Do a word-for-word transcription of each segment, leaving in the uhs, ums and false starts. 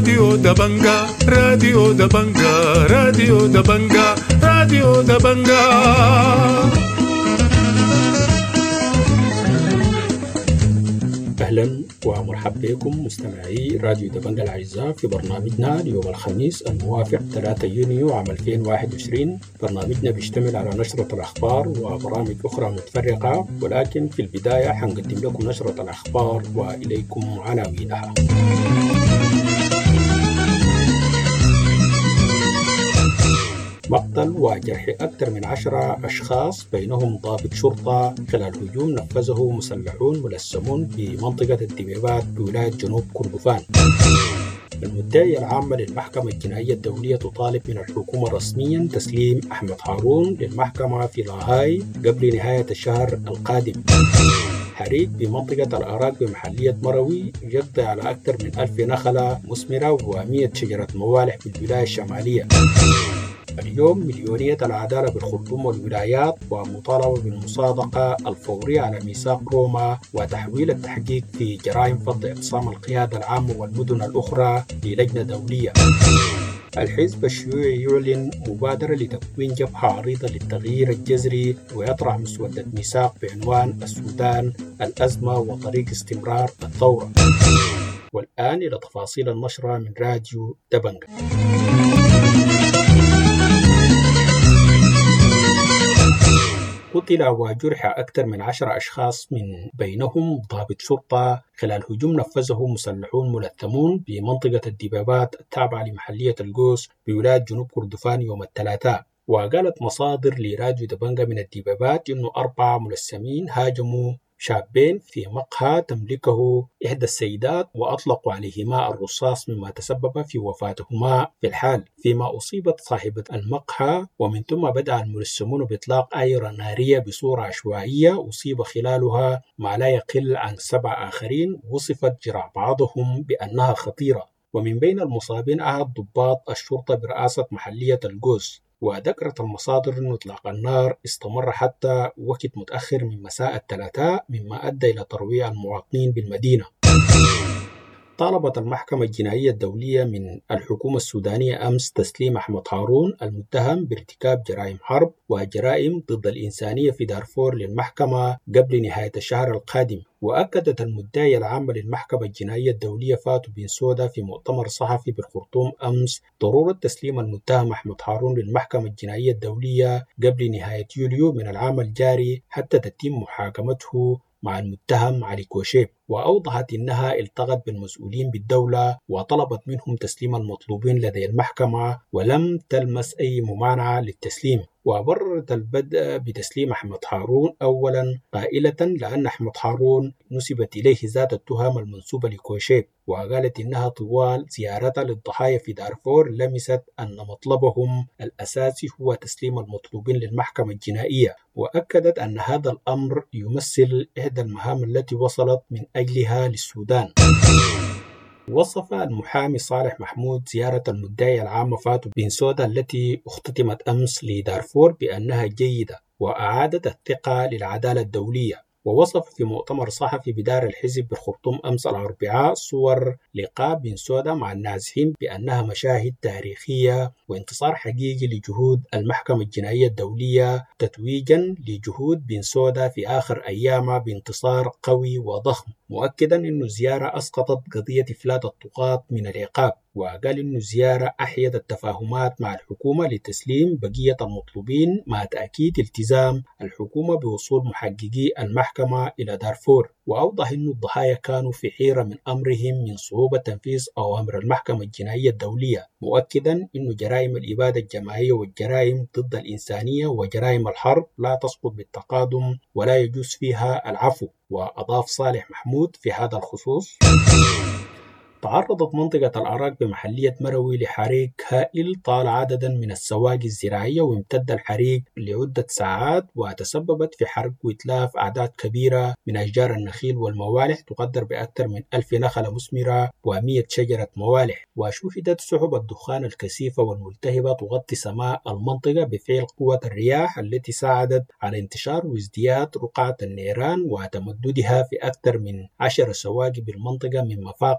راديو دبنجا راديو دبنجا راديو دبنجا راديو دبنجا. أهلا ومرحبا بكم مستمعي راديو دبنجا الأعزاء في برنامجنا اليوم الخميس الموافق ثلاثة يونيو عام ألفين وواحد وعشرين. برنامجنا بيشتمل على نشرة الأخبار وبرامج أخرى متفرقة، ولكن في البداية حنقدم لكم نشرة الأخبار وإليكم عناوينها. مقتل وجرح أكثر من عشرة أشخاص بينهم ضابط شرطة خلال هجوم نفذه مسلحون ملثمون بمنطقة الدبيبات بولاية جنوب كردفان. المدعية العامة للمحكمة الجنائية الدولية تطالب من الحكومة رسميا تسليم أحمد هارون للمحكمة في لاهاي قبل نهاية الشهر القادم. حريق بمنطقة الأراك بمحلية مروي يقضي على أكثر من ألف نخلة مثمرة ومئة شجرة موالح في الولاية الشمالية. اليوم مليونية العدالة بالخرطوم والولايات ومطالبة بالمصادقة الفورية على ميثاق روما وتحويل التحقيق في جرائم فض اعتصام القيادة العامة والمدن الأخرى للجنة دولية. الحزب الشيوعي يعلن مبادرة لتكوين جبهة عريضة للتغيير الجذري ويطرح مسودة ميثاق بعنوان السودان الأزمة وطريق استمرار الثورة. والآن إلى تفاصيل النشرة من راديو دبنجا. قتل وجرح أكثر من عشرة أشخاص من بينهم ضابط شرطة خلال هجوم نفذه مسلحون ملثمون بمنطقة الدبابات التابعة لمحلية القوس بولاية جنوب كردفان يوم الثلاثاء. وقالت مصادر لراديو دبنجا من الدبابات إنه أربعة ملثمين هاجموا شابين في مقهى تملكه إحدى السيدات وأطلقوا عليهما الرصاص مما تسبب في وفاتهما في الحال، فيما أصيبت صاحبة المقهى، ومن ثم بدأ الملثمون بإطلاق أيرة نارية بصورة عشوائية أصيب خلالها ما لا يقل عن سبع آخرين وصفت جراح بعضهم بأنها خطيرة. ومن بين المصابين أحد ضباط الشرطة برئاسة محلية القوس. وذكرت المصادر أن إطلاق النار استمر حتى وقت متأخر من مساء الثلاثاء مما أدى إلى ترويع المواطنين بالمدينة. طالبت المحكمة الجنائية الدولية من الحكومة السودانية أمس تسليم أحمد هارون المتهم بارتكاب جرائم حرب وجرائم ضد الإنسانية في دارفور للمحكمة قبل نهاية الشهر القادم. وأكدت المدعية العامة للمحكمة الجنائية الدولية فاتو بنسودا في مؤتمر صحفي بالخرطوم أمس ضرورة تسليم المتهم أحمد هارون للمحكمة الجنائية الدولية قبل نهاية يوليو من العام الجاري حتى تتم محاكمته مع المتهم علي كوشيب. وأوضحت أنها التقت بالمسؤولين بالدولة وطلبت منهم تسليم المطلوبين لدى المحكمة ولم تلمس أي ممانعة للتسليم. وبررت البدء بتسليم أحمد هارون أولا قائلة لأن أحمد هارون نسبت إليه ذات التهم المنسوبة لكوشيب. وقالت إنها طوال زيارتها للضحايا في دارفور لمست أن مطلبهم الأساسي هو تسليم المطلوبين للمحكمة الجنائية. وأكدت أن هذا الأمر يمثل إحدى المهام التي وصلت من أجلها للسودان. وصف المحامي صالح محمود زيارة المدعية العامة فاتو بنسودا التي اختتمت أمس لدارفور بأنها جيدة وأعادت الثقة للعدالة الدولية. ووصف في مؤتمر صحفي بدار الحزب بالخرطوم أمس الأربعاء صور لقاء بنسودا مع النازحين بأنها مشاهد تاريخية وانتصار حقيقي لجهود المحكمة الجنائية الدولية تتويجا لجهود بنسودا في آخر أيامها بانتصار قوي وضخم، مؤكدا أن الزيارة أسقطت قضية إفلات الطغاة من العقاب. وقال أن الزيارة أحيت التفاهمات مع الحكومة لتسليم بقية المطلوبين مع تأكيد التزام الحكومة بوصول محققي المحكمة إلى دارفور. وأوضح أن الضحايا كانوا في حيرة من أمرهم من صعوبة تنفيذ أوامر المحكمة الجنائية الدولية، مؤكدا أن جرائم الإبادة الجماعية والجرائم ضد الإنسانية وجرائم الحرب لا تسقط بالتقادم ولا يجوز فيها العفو. وأضاف صالح محمود في هذا الخصوص: تعرضت منطقة الأراك بمحلية مروي لحريق هائل طال عددا من السواقي الزراعية وامتد الحريق لعدة ساعات وتسببت في حرق وإتلاف أعداد كبيرة من أشجار النخيل والموالح تقدر بأكثر من ألف نخلة مثمرة ومئة شجرة موالح. وشهدت سحب الدخان الكثيفة والملتهبة تغطي سماء المنطقة بفعل قوة الرياح التي ساعدت على انتشار وازدياد رقعة النيران وتمددها في أكثر من عشر سواقي بالمنطقة مما فاقم من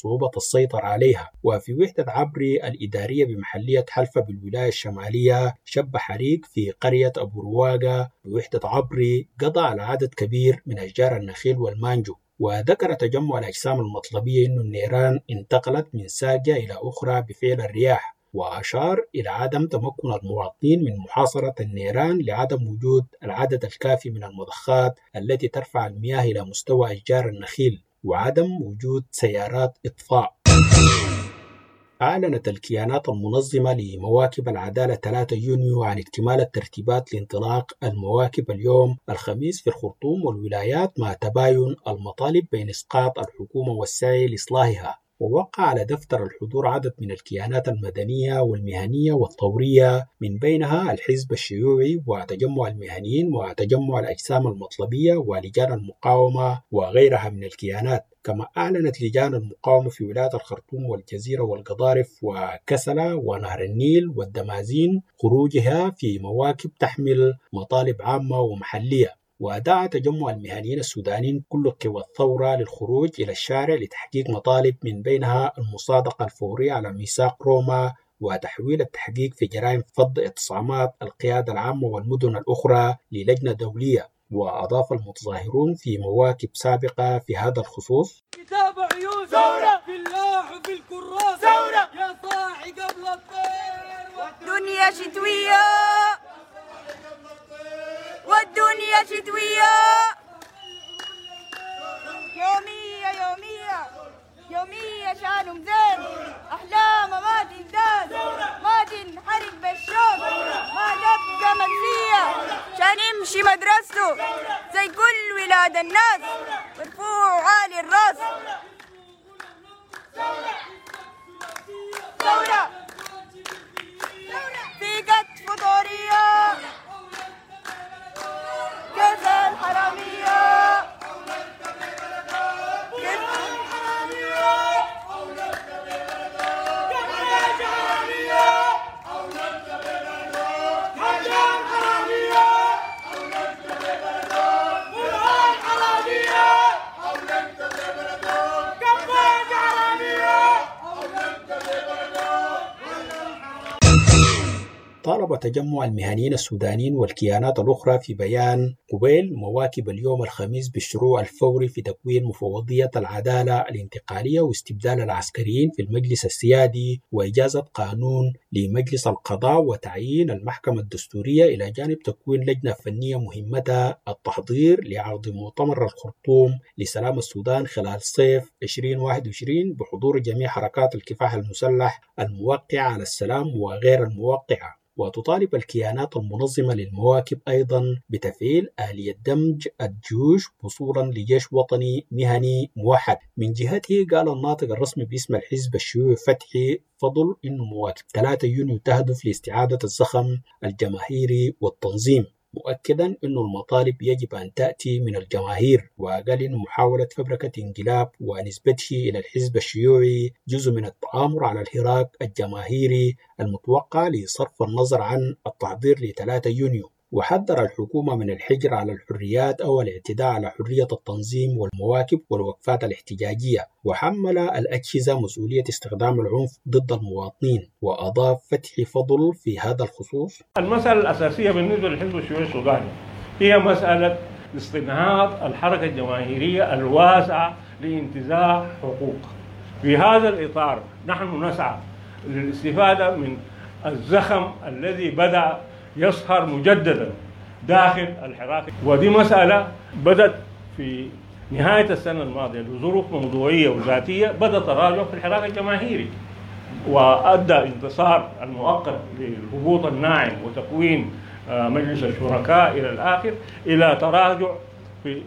صعوبة السيطرة عليها. وفي وحدة عبري الإدارية بمحلية حلفة بالولاية الشمالية شب حريق في قرية أبو رواقة بوحدة عبري قضى على عدد كبير من أشجار النخيل والمانجو. وذكر تجمع الأجسام المطلبية أن النيران انتقلت من ساقية إلى أخرى بفعل الرياح، وأشار إلى عدم تمكن المواطنين من محاصرة النيران لعدم وجود العدد الكافي من المضخات التي ترفع المياه إلى مستوى أشجار النخيل وعدم وجود سيارات إطفاء. أعلنت الكيانات المنظمة لمواكب العدالة ثلاثة يونيو عن اكتمال الترتيبات لانطلاق المواكب اليوم الخميس في الخرطوم والولايات مع تباين المطالب بين إسقاط الحكومة والسعي لإصلاحها. ووقع على دفتر الحضور عدد من الكيانات المدنية والمهنية والثورية من بينها الحزب الشيوعي وتجمع المهنيين وتجمع الأجسام المطلبية ولجان المقاومة وغيرها من الكيانات. كما أعلنت لجان المقاومة في ولاية الخرطوم والجزيرة والقضارف وكسلة ونهر النيل والدمازين خروجها في مواكب تحمل مطالب عامة ومحلية. ودعا تجمع المهنيين السودانيين كل قوى الثورة للخروج إلى الشارع لتحقيق مطالب من بينها المصادقة الفورية على ميثاق روما وتحويل التحقيق في جرائم فض اعتصامات القيادة العامة والمدن الأخرى للجنة دولية. وأضاف المتظاهرون في مواكب سابقة في هذا الخصوص: كتاب عيون ثورة في اللوح وفي الكراسة ثورة يا صاحي قبل الطير والدنيا شتوية والدنيا شتوية يومية يومية يومية شانهم زين أحلام ما تنداز ما تنحرق بالشوق ما تبقى منسية شان يمشي مدرسته زي كل ولاد الناس مرفوع عالي الراس. ثورة في قد فطورية كيف الحرامية كيف الحرامية طالب تجمع المهنيين السودانيين والكيانات الأخرى في بيان قبيل مواكب اليوم الخميس بالشروع الفوري في تكوين مفوضية العدالة الانتقالية واستبدال العسكريين في المجلس السيادي وإجازة قانون لمجلس القضاء وتعيين المحكمة الدستورية إلى جانب تكوين لجنة فنية مهمتها التحضير لعرض مؤتمر الخرطوم لسلام السودان خلال صيف ألفين وواحد وعشرين بحضور جميع حركات الكفاح المسلح الموقعة على السلام وغير الموقعة. وتطالب الكيانات المنظمة للمواكب أيضا بتفعيل آلية دمج الجيوش وصولا لجيش وطني مهني موحد. من جهته قال الناطق الرسمي باسم الحزب الشيوعي فتحي فضل إنه مواكب ثلاثة يونيو تهدف لاستعادة الزخم الجماهيري والتنظيم، مؤكدا أن المطالب يجب أن تأتي من الجماهير. وقال إن محاولة فبركة انقلاب ونسبته إلى الحزب الشيوعي جزء من التآمر على الحراك الجماهيري المتوقع لصرف النظر عن التحضير لثلاثة يونيو. وحذر الحكومة من الحجر على الحريات أو الاعتداء على حرية التنظيم والمواكب والوقفات الاحتجاجية، وحمل الأجهزة مسؤولية استخدام العنف ضد المواطنين. وأضاف فتحي فضل في هذا الخصوص: المسألة الأساسية بالنسبة للحزب الشيوعي السوداني هي مسألة استنهاض الحركة الجماهيرية الواسعة لانتزاع حقوق. في هذا الإطار نحن نسعى للاستفادة من الزخم الذي بدأ يصهر مجددا داخل الحراك، ودي مسألة بدأت في نهاية السنة الماضية لظروف موضوعية وذاتية بدأ تراجع في الحراك الجماهيري، وأدى انتصار المؤقت للهبوط الناعم وتكوين مجلس الشركاء إلى الآخر إلى تراجع في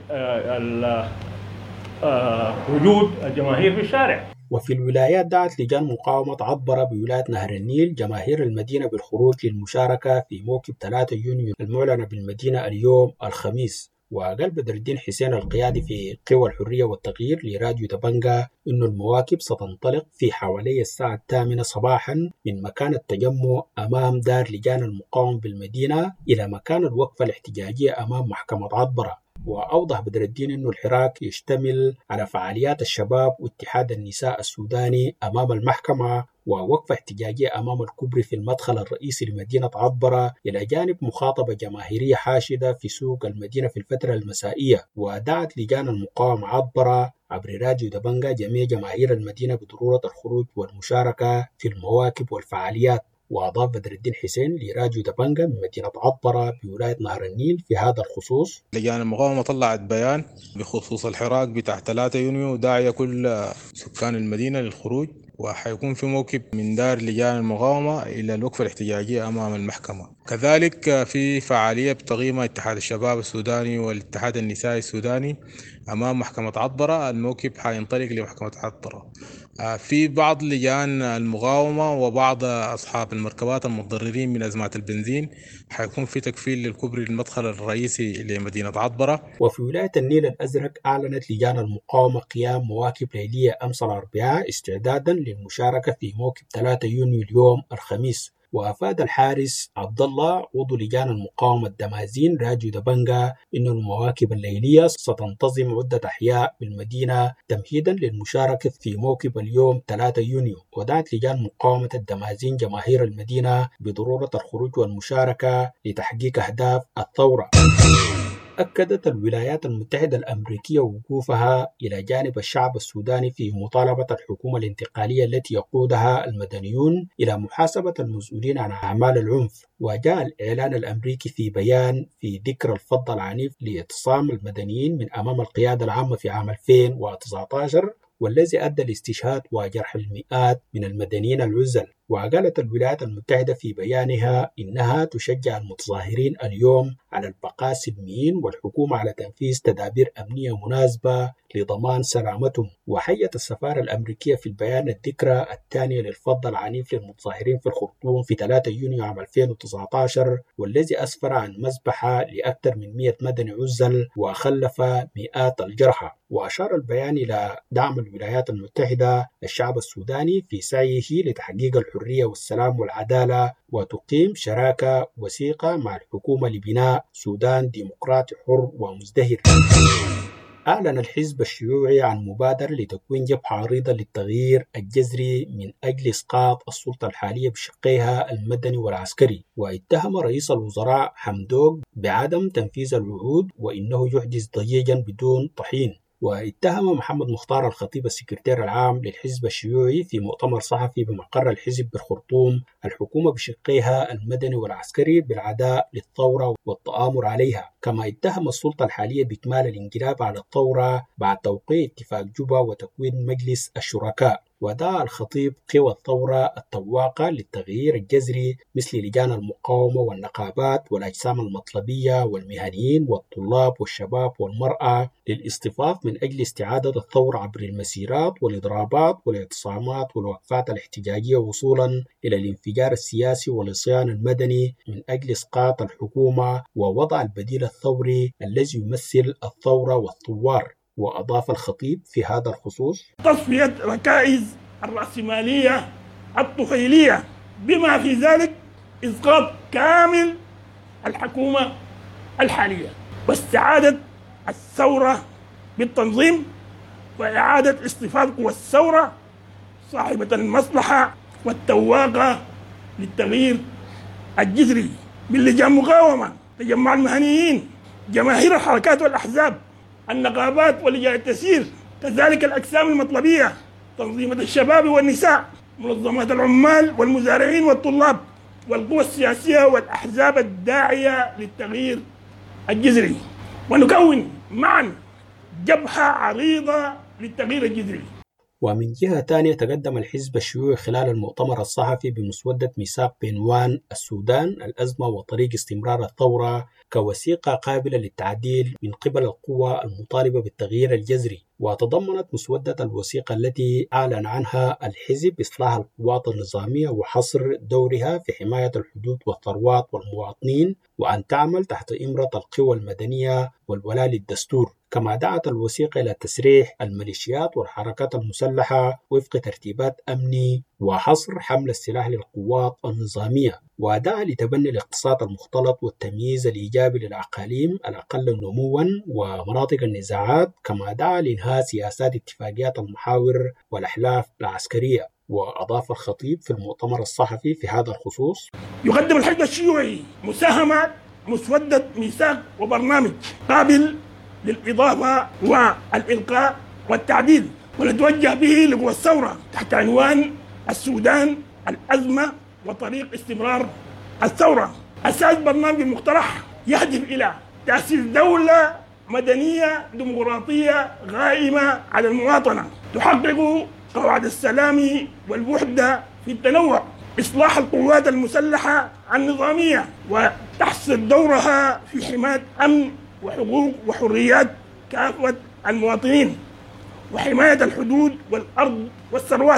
وجود الجماهير في الشارع. وفي الولايات دعت لجان مقاومة عبرة بولاية نهر النيل جماهير المدينة بالخروج للمشاركة في موكب ثلاثة يونيو المعلنة بالمدينة اليوم الخميس. وقال بدر الدين حسين القيادي في قوى الحرية والتغيير لراديو تبنجا إن المواكب ستنطلق في حوالي الساعة الثامنة صباحا من مكان التجمع أمام دار لجان المقاومة بالمدينة إلى مكان الوقفة الاحتجاجية أمام محكمة عبرة. وأوضح بدر الدين أن الحراك يشتمل على فعاليات الشباب واتحاد النساء السوداني أمام المحكمة ووقفة احتجاجية أمام الكوبري في المدخل الرئيسي لمدينة عطبرة، إلى جانب مخاطبة جماهيرية حاشدة في سوق المدينة في الفترة المسائية. ودعت لجان المقاومة عطبرة عبر راديو دبنجا جميع جماهير المدينة بضرورة الخروج والمشاركة في المواكب والفعاليات. وأضاف بدر الدين حسين لراديو دبنجا من مدينة عطبرة بولاية نهر النيل في هذا الخصوص: لجان المقاومة طلعت بيان بخصوص الحراك بتاع ثلاثة يونيو داعية كل سكان المدينة للخروج، وحيكون في موكب من دار لجان المقاومة إلى الوقفة الاحتجاجية أمام المحكمة. كذلك في فعالية بتقييمها اتحاد الشباب السوداني والاتحاد النسائي السوداني أمام محكمة عطبرة، الموكب حينطلق لمحكمة عطبرة. في بعض لجان المقاومة وبعض أصحاب المركبات المتضررين من أزمات البنزين حيكون في تكفيل للكوبري المدخل الرئيسي لمدينة عطبرة. وفي ولاية النيل الأزرق أعلنت لجان المقاومة قيام مواكب ليلية أمس الأربعاء استعدادا للمشاركة في موكب ثلاثة يونيو اليوم الخميس. وأفاد الحارس عبد الله عضو لجان المقاومة الدمازين راديو دبنجا إن المواكب الليلية ستنتظم عدة أحياء بالمدينة تمهيدا للمشاركة في موكب اليوم ثلاثة يونيو. ودعت لجان مقاومة الدمازين جماهير المدينة بضرورة الخروج والمشاركة لتحقيق أهداف الثورة. أكدت الولايات المتحدة الأمريكية وقوفها إلى جانب الشعب السوداني في مطالبة الحكومة الانتقالية التي يقودها المدنيون إلى محاسبة المسؤولين عن أعمال العنف. وجاء الإعلان الأمريكي في بيان في ذكرى الفض العنيف لاعتصام المدنيين من أمام القيادة العامة في عام ألفين وتسعة عشر، والذي أدى لاستشهاد وجرح المئات من المدنيين العزل. وقالت الولايات المتحدة في بيانها إنها تشجع المتظاهرين اليوم على البقاء سلميين والحكومة على تنفيذ تدابير أمنية مناسبة لضمان سلامتهم. وحيت السفارة الأمريكية في البيان الذكرى الثانية للفض العنيف للمتظاهرين في الخرطوم في ثلاثة يونيو عام ألفين وتسعة عشر، والذي أسفر عن مذبحة لأكثر من مئة مدني عزل وخلف مئات الجرحى. وأشار البيان إلى دعم الولايات المتحدة الشعب السوداني في سعيه لتحقيق الحرية والسلام والعدالة وتقيم شراكة وثيقة مع الحكومة لبناء سودان ديمقراطي حر ومزدهر. أعلن الحزب الشيوعي عن مبادرة لتكوين جبهة عريضة للتغيير الجذري من أجل إسقاط السلطة الحالية بشقيها المدني والعسكري. واتهم رئيس الوزراء حمدوك بعدم تنفيذ الوعود وإنه يحدث ضجيجا بدون طحين. واتهم محمد مختار الخطيب السكرتير العام للحزب الشيوعي في مؤتمر صحفي بمقر الحزب بالخرطوم الحكومة بشقيها المدني والعسكري بالعداء للثورة والتآمر عليها. كما اتهم السلطة الحالية بإكمال الانقلاب على الثورة بعد توقيع اتفاق جوبا وتكوين مجلس الشركاء. ودعا الخطيب قوى الثورة التواقة للتغيير الجذري مثل لجان المقاومة والنقابات والأجسام المطلبية والمهنيين والطلاب والشباب والمرأة للاصطفاف من أجل استعادة الثورة عبر المسيرات والإضرابات والاعتصامات والوقفات الاحتجاجية وصولا إلى الانفجار السياسي والعصيان المدني من أجل إسقاط الحكومة ووضع البديل الثوري الذي يمثل الثورة والثوار. وأضاف الخطيب في هذا الخصوص: تصفية ركائز الرأسمالية الطفيلية بما في ذلك إسقاط كامل الحكومة الحالية واستعادة الثورة بالتنظيم وإعادة اصطفاف قوى الثورة صاحبة المصلحة والتواقة للتغيير الجذري باللجان مقاومة، تجمع المهنيين، جماهير الحركات والأحزاب، النقابات ولجان التسيير، كذلك الأجسام المطلبية، تنظيمات الشباب والنساء، منظمات العمال والمزارعين والطلاب، والقوى السياسية والأحزاب الداعية للتغيير الجذري، ونكون معا جبهة عريضة للتغيير الجذري. ومن جهة تانية تقدم الحزب الشيوعي خلال المؤتمر الصحفي بمسودة ميثاق بعنوان السودان الأزمة وطريق استمرار الثورة كوثيقة قابلة للتعديل من قبل القوى المطالبة بالتغيير الجذري. وتضمنت مسودة الوثيقة التي أعلن عنها الحزب إصلاح القوات النظامية وحصر دورها في حماية الحدود والثروات والمواطنين وأن تعمل تحت إمرة القوى المدنية والولاء للدستور. كما دعت الوثيقة إلى تسريح الميليشيات والحركات المسلحة وفق ترتيبات أمني وحصر حمل السلاح للقوات النظامية، ودعا لتبني الاقتصاد المختلط والتمييز الإيجابي للأقاليم الأقل نمواً ومناطق النزاعات. كما دعا لإنهاء سياسات اتفاقيات المحاور والأحلاف العسكرية. وأضاف الخطيب في المؤتمر الصحفي في هذا الخصوص: يقدم الحزب الشيوعي مساهمة مسودة ميثاق وبرنامج قابل للإضافة والإلقاء والتعديل، ونتوجه به لقوى الثورة تحت عنوان السودان الأزمة وطريق استمرار الثورة. أساس برنامج المقترح يهدف إلى تأسيس دولة مدنية ديمقراطية غائمة على المواطنة، تحقق قواعد السلام والوحدة في التنوع، إصلاح القوات المسلحة النظامية وتحصل دورها في حماية أمن وحقوق وحريات كافة المواطنين، وحماية الحدود والأرض والثروات.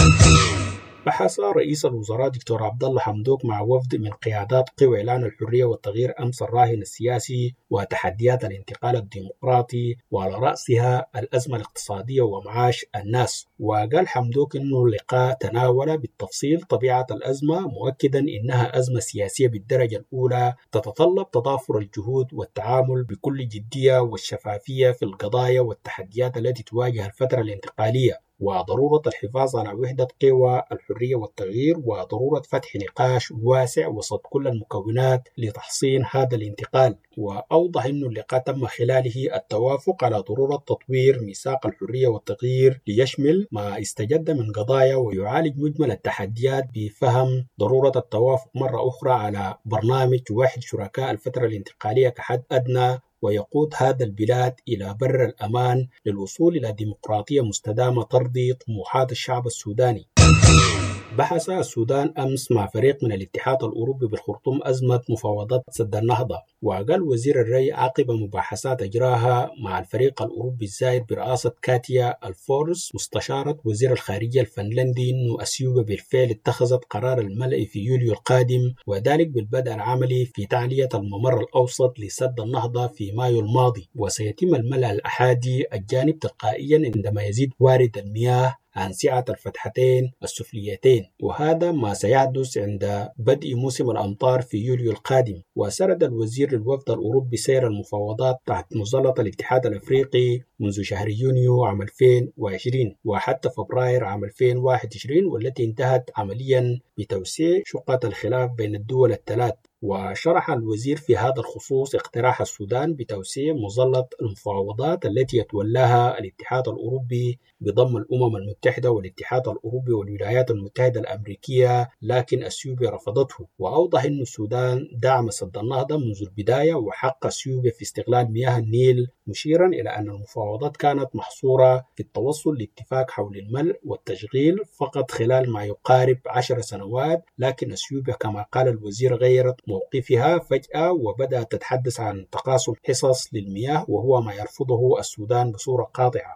بحث رئيس الوزراء دكتور عبد الله حمدوك مع وفد من قيادات قوى إعلان الحرية والتغيير أمس الراهن السياسي وتحديات الانتقال الديمقراطي وعلى رأسها الأزمة الاقتصادية ومعاش الناس. وقال حمدوك إنه اللقاء تناول بالتفصيل طبيعة الأزمة، مؤكدا إنها أزمة سياسية بالدرجة الأولى تتطلب تضافر الجهود والتعامل بكل جدية والشفافية في القضايا والتحديات التي تواجه الفترة الانتقالية، وضرورة الحفاظ على وحدة قوى الحرية والتغيير، وضرورة فتح نقاش واسع وسط كل المكونات لتحصين هذا الانتقال. وأوضح أن اللقاء تم خلاله التوافق على ضرورة تطوير ميثاق الحرية والتغيير ليشمل ما استجد من قضايا ويعالج مجمل التحديات، بفهم ضرورة التوافق مرة أخرى على برنامج وحد شركاء الفترة الانتقالية كحد أدنى ويقود هذا البلاد إلى بر الأمان للوصول إلى ديمقراطية مستدامة ترضي طموحات الشعب السوداني. بحث السودان أمس مع فريق من الاتحاد الأوروبي بالخرطوم أزمة مفاوضات سد النهضة. وقال وزير الري عقب مباحثات أجراها مع الفريق الأوروبي الزائد برئاسة كاتيا الفورس مستشارة وزير الخارجية الفنلندي أن أثيوبيا بالفعل اتخذت قرار الملء في يوليو القادم، وذلك بالبدء العملي في تعلية الممر الأوسط لسد النهضة في مايو الماضي، وسيتم الملء الأحادي الجانب تلقائيا عندما يزيد وارد المياه عن سعة الفتحتين السفليتين، وهذا ما سيحدث عند بدء موسم الأمطار في يوليو القادم. وسرد الوزير للوفد الأوروبي سير المفاوضات تحت مظلة الاتحاد الأفريقي منذ شهر يونيو عام ألفين وعشرين وحتى فبراير عام ألفين وواحد وعشرين، والتي انتهت عمليا بتوسيع شقة الخلاف بين الدول الثلاث. وشرح الوزير في هذا الخصوص اقتراح السودان بتوسيع مظلة المفاوضات التي يتولاها الاتحاد الأوروبي بضم الأمم المتحدة والاتحاد الأوروبي والولايات المتحدة الأمريكية، لكن أثيوبيا رفضته. وأوضح أن السودان دعم سد النهضة منذ البداية وحق أثيوبيا في استغلال مياه النيل، مشيرا إلى أن المفاوضات كانت محصورة في التوصل لاتفاق حول الملء والتشغيل فقط خلال ما يقارب عشر سنوات، لكن أثيوبيا كما قال الوزير غيرت موقفها فجأة وبدأت تتحدث عن تقاسم حصص للمياه، وهو ما يرفضه السودان بصورة قاطعة.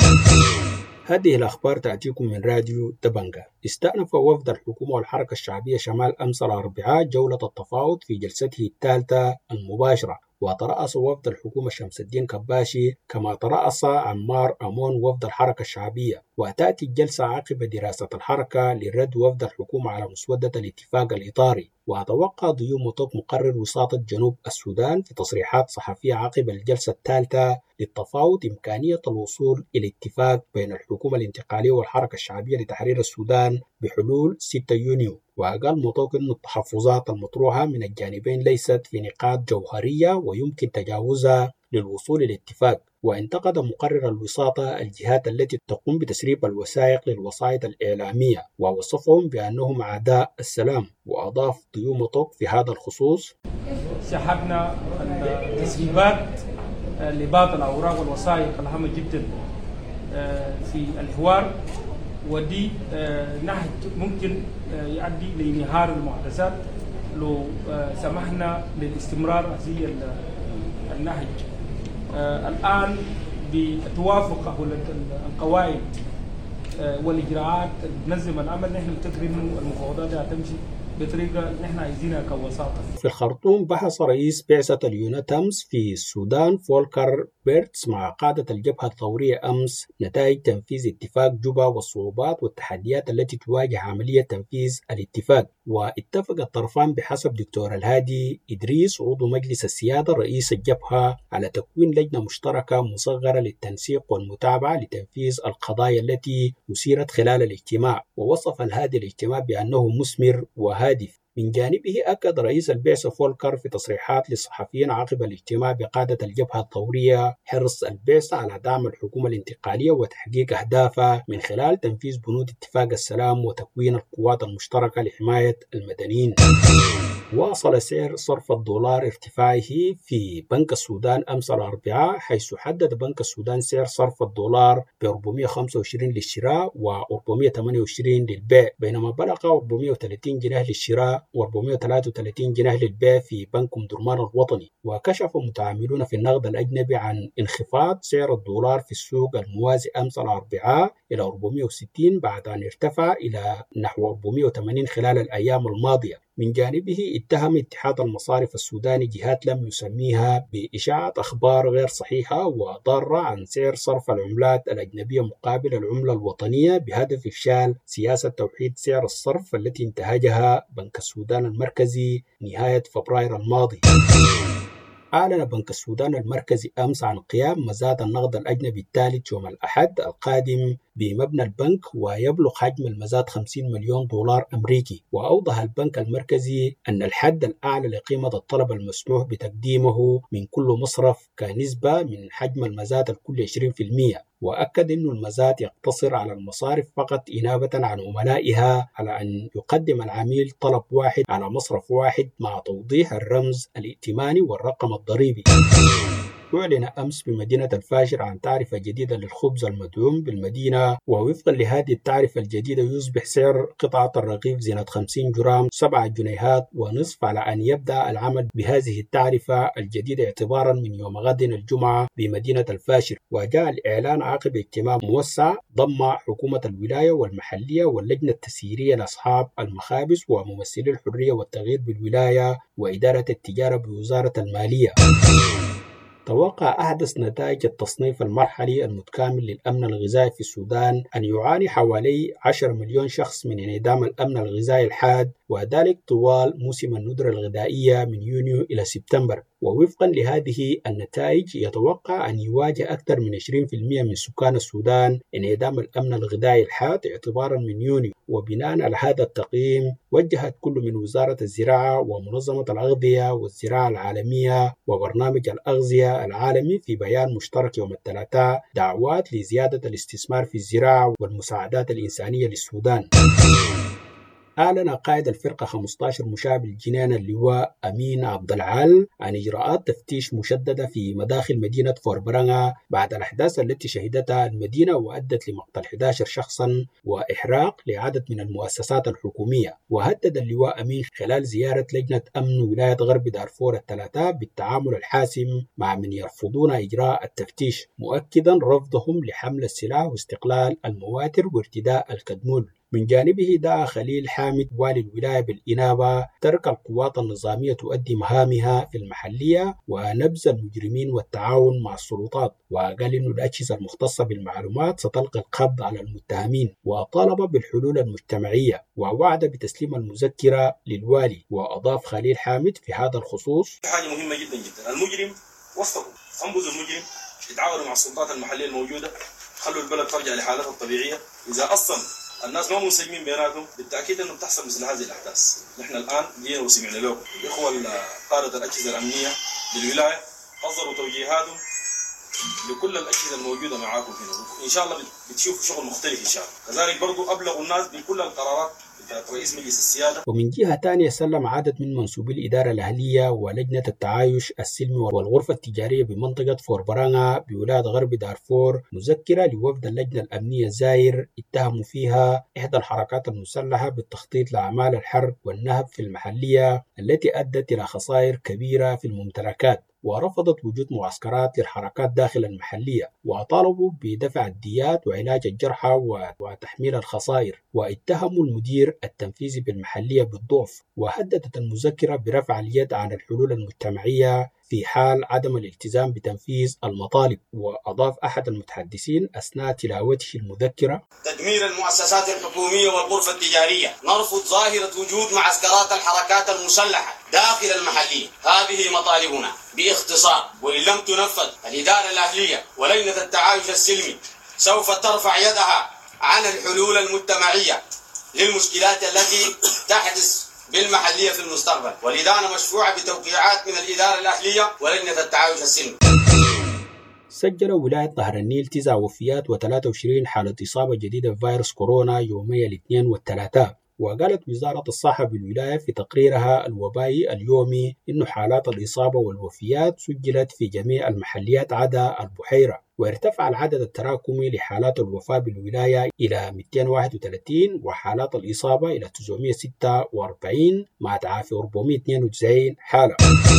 هذه الأخبار تأتيكم من راديو دبنجا. استأنف وفد الحكومة والحركة الشعبية شمال أمس الأربعاء جولة التفاوض في جلسته الثالثة المباشرة، وترأس وفد الحكومة شمس الدين كباشي كما ترأس عمار أمون وفد الحركة الشعبية. وتأتي الجلسة عقب دراسة الحركة لرد وفد الحكومة على مسودة الاتفاق الإطاري. وأتوقع ضيوف مطوق مقرر وساطة جنوب السودان في تصريحات صحفية عقب الجلسة الثالثة للتفاوض إمكانية الوصول إلى اتفاق بين الحكومة الانتقالية والحركة الشعبية لتحرير السودان بحلول ستة يونيو. وقال مطوق أن التحفظات المطروحة من الجانبين ليست في نقاط جوهرية ويمكن تجاوزها للوصول إلى اتفاق. وانتقد مقرر الوساطة الجهات التي تقوم بتسريب الوثائق للوسائط الإعلامية ووصفهم بأنهم أعداء السلام. وأضاف ضيوف مطوق في هذا الخصوص: سحبنا التسريبات لبعض الأوراق والوثائق الهامة جدا في الحوار، ودي نهج ممكن يؤدي لانهيار المحادثات لو سمحنا للاستمرار هذه النهج. الآن بتوافق حول القواعد والإجراءات تنظم العمل، نحن نعتبر إنه المفاوضات هتمشي بطريقة نحن عايزينها كوساطة. في الخرطوم بحث رئيس بعثة اليونتامس في السودان فولكر بيرتس مع قادة الجبهة الثورية أمس نتائج تنفيذ اتفاق جوبا والصعوبات والتحديات التي تواجه عملية تنفيذ الاتفاق. واتفق الطرفان بحسب دكتور الهادي إدريس عضو مجلس السيادة رئيس الجبهة على تكوين لجنة مشتركة مصغرة للتنسيق والمتابعة لتنفيذ القضايا التي أثيرت خلال الاجتماع. ووصف الهادي الاجتماع بأنه مثمر وهادف. من جانبه أكد رئيس البعثة فولكر في تصريحات للصحفيين عقب الاجتماع بقادة الجبهة الثورية حرص البعثة على دعم الحكومة الانتقالية وتحقيق أهدافها من خلال تنفيذ بنود اتفاق السلام وتكوين القوات المشتركة لحماية المدنيين. واصل سعر صرف الدولار ارتفاعه في بنك السودان أمس الأربعاء، حيث حدد بنك السودان سعر صرف الدولار ب أربعمائة وخمسة وعشرين للشراء و أربعمائة وثمانية وعشرين للبيع، بينما بلغ أربعمائة وثلاثين جنيه للشراء و أربعمائة وثلاثة وثلاثين جنيه للبيع في بنك أم درمان الوطني. وكشف متعاملون في النقد الأجنبي عن انخفاض سعر الدولار في السوق الموازي أمس الأربعاء إلى أربعمائة وستين بعد أن ارتفع إلى نحو أربعمائة وثمانين خلال الأيام الماضية. من جانبه اتهم اتحاد المصارف السوداني جهات لم يسميها بإشاعة أخبار غير صحيحة وضارة عن سعر صرف العملات الأجنبية مقابل العملة الوطنية بهدف إفشال سياسة توحيد سعر الصرف التي انتهجها بنك السودان المركزي نهاية فبراير الماضي. أعلن بنك السودان المركزي أمس عن قيام مزاد النقد الأجنبي الثالث يوم الأحد القادم بمبنى البنك، ويبلغ حجم المزاد خمسين مليون دولار أمريكي. وأوضح البنك المركزي أن الحد الأعلى لقيمة الطلب المسموح بتقديمه من كل مصرف كنسبة من حجم المزاد الكل عشرين بالمئة. وأكد أن المزاد يقتصر على المصارف فقط إنابة عن عملائها على أن يقدم العميل طلب واحد على مصرف واحد مع توضيح الرمز الائتماني والرقم الضريبي. أعلن أمس بمدينة الفاشر عن تعرفة جديدة للخبز المدعوم بالمدينة، ووفقا لهذه التعرفة الجديدة يصبح سعر قطعة الرغيف زينة خمسين جرام سبعة جنيهات ونصف، على أن يبدأ العمل بهذه التعرفة الجديدة اعتبارا من يوم غد الجمعة بمدينة الفاشر. وجاء الإعلان عقب اجتماع موسع ضم حكومة الولاية والمحلية واللجنة التسييرية لأصحاب المخابز وممثلي الحرية والتغيير بالولاية وإدارة التجارة بوزارة المالية. توقع أحدث نتائج التصنيف المرحلي المتكامل للأمن الغذائي في السودان أن يعاني حوالي عشرة مليون شخص من انعدام الأمن الغذائي الحاد، وذلك طوال موسم الندرة الغذائية من يونيو إلى سبتمبر. ووفقا لهذه النتائج يتوقع أن يواجه أكثر من عشرين بالمئة من سكان السودان انعدام الأمن الغذائي الحاد اعتبارا من يونيو. وبناء على هذا التقييم وجهت كل من وزارة الزراعة ومنظمة الأغذية والزراعة العالمية وبرنامج الأغذية العالمي في بيان مشترك يوم الثلاثاء دعوات لزيادة الاستثمار في الزراعة والمساعدات الإنسانية للسودان. أعلن قائد الفرقة خمسة عشر مشاة بالجنان اللواء أمين عبد العال عن إجراءات تفتيش مشددة في مداخل مدينة فوربرانغا بعد الأحداث التي شهدتها المدينة وأدت لمقتل أحد عشر شخصا وإحراق لعدد من المؤسسات الحكومية. وهدد اللواء أمين خلال زيارة لجنة أمن ولاية غرب دارفور الثلاثاء بالتعامل الحاسم مع من يرفضون إجراء التفتيش، مؤكدا رفضهم لحمل السلاح واستقلال المواتر وارتداء الكدمول. من جانبه دعا خليل حامد والي الولاية بالإنابة ترك القوات النظامية تؤدي مهامها في المحلية ونبذ المجرمين والتعاون مع السلطات، وقال إنه الأجهزة المختصة بالمعلومات ستلقي القبض على المتهمين، وطالب بالحلول المجتمعية ووعد بتسليم المذكرة للوالي. وأضاف خليل حامد في هذا الخصوص: حاجة مهمة جدا جدا، المجرم وسطهم، انبذوا المجرم، يتعاونوا مع السلطات المحلية الموجودة، خلوا البلد ترجع لحالتها الطبيعية. إذا أصلا الناس ما منسجمين بيناتهم بالتاكيد انه بتحصل مثل هذه الاحداث. نحن الان جينا وسمعنا لكم الاخوه قاده الاجهزه الامنيه للولايه اصدروا توجيهاتهم لكل الاجهزه الموجوده معاكم هنا، ان شاء الله بتشوفوا شغل مختلف ان شاء الله. كذلك برضو ابلغوا الناس بكل القرارات بتاعت رئيس مجلس السياده. ومن جهه ثانيه سلم عدد من منسوبي الاداره الاهليه ولجنه التعايش السلمي والغرفه التجاريه بمنطقه فوربرانغا بولايه غرب دارفور مذكره لوفد اللجنه الامنيه الزاير اتهموا فيها احدى الحركات المسلحه بالتخطيط لاعمال الحرب والنهب في المحليه التي ادت الى خسائر كبيره في الممتلكات. ورفضت وجود معسكرات للحركات داخل المحلية، وطالبوا بدفع الديات وعلاج الجرحى وتحميل الخسائر، واتهموا المدير التنفيذي بالمحلية بالضعف، وهددت المذكرة برفع اليد عن الحلول المجتمعية في حال عدم الالتزام بتنفيذ المطالب. وأضاف أحد المتحدثين أثناء تلاوته المذكرة: تدمير المؤسسات الحكومية والغرفة التجارية، نرفض ظاهرة وجود معسكرات الحركات المسلحة داخل المحلية، هذه مطالبنا باختصار، وإن لم تنفذ الإدارة الأهلية ولجنة التعايش السلمي سوف ترفع يدها عن الحلول المجتمعية للمشكلات التي تحدث بالمحلية في المستقبل، والإدانة مشروعة بتوقيعات من الإدارة الأهلية ولجنة التعايش السلمي. سجل ولاية نهر النيل تسع وفيات وثلاثة وعشرين حالة إصابة جديدة بفيروس كورونا يومي الاثنين والثلاثاء. وقالت وزارة الصحة بالولاية في تقريرها الوبائي اليومي إن حالات الإصابة والوفيات سجلت في جميع المحليات عدا البحيرة، وارتفع العدد التراكمي لحالات الوفاة بالولاية إلى مئتين وواحد وثلاثين وحالات الإصابة إلى تسعمئة وستة وأربعين مع تعافي أربعمئة واثنين وتسعين حالة.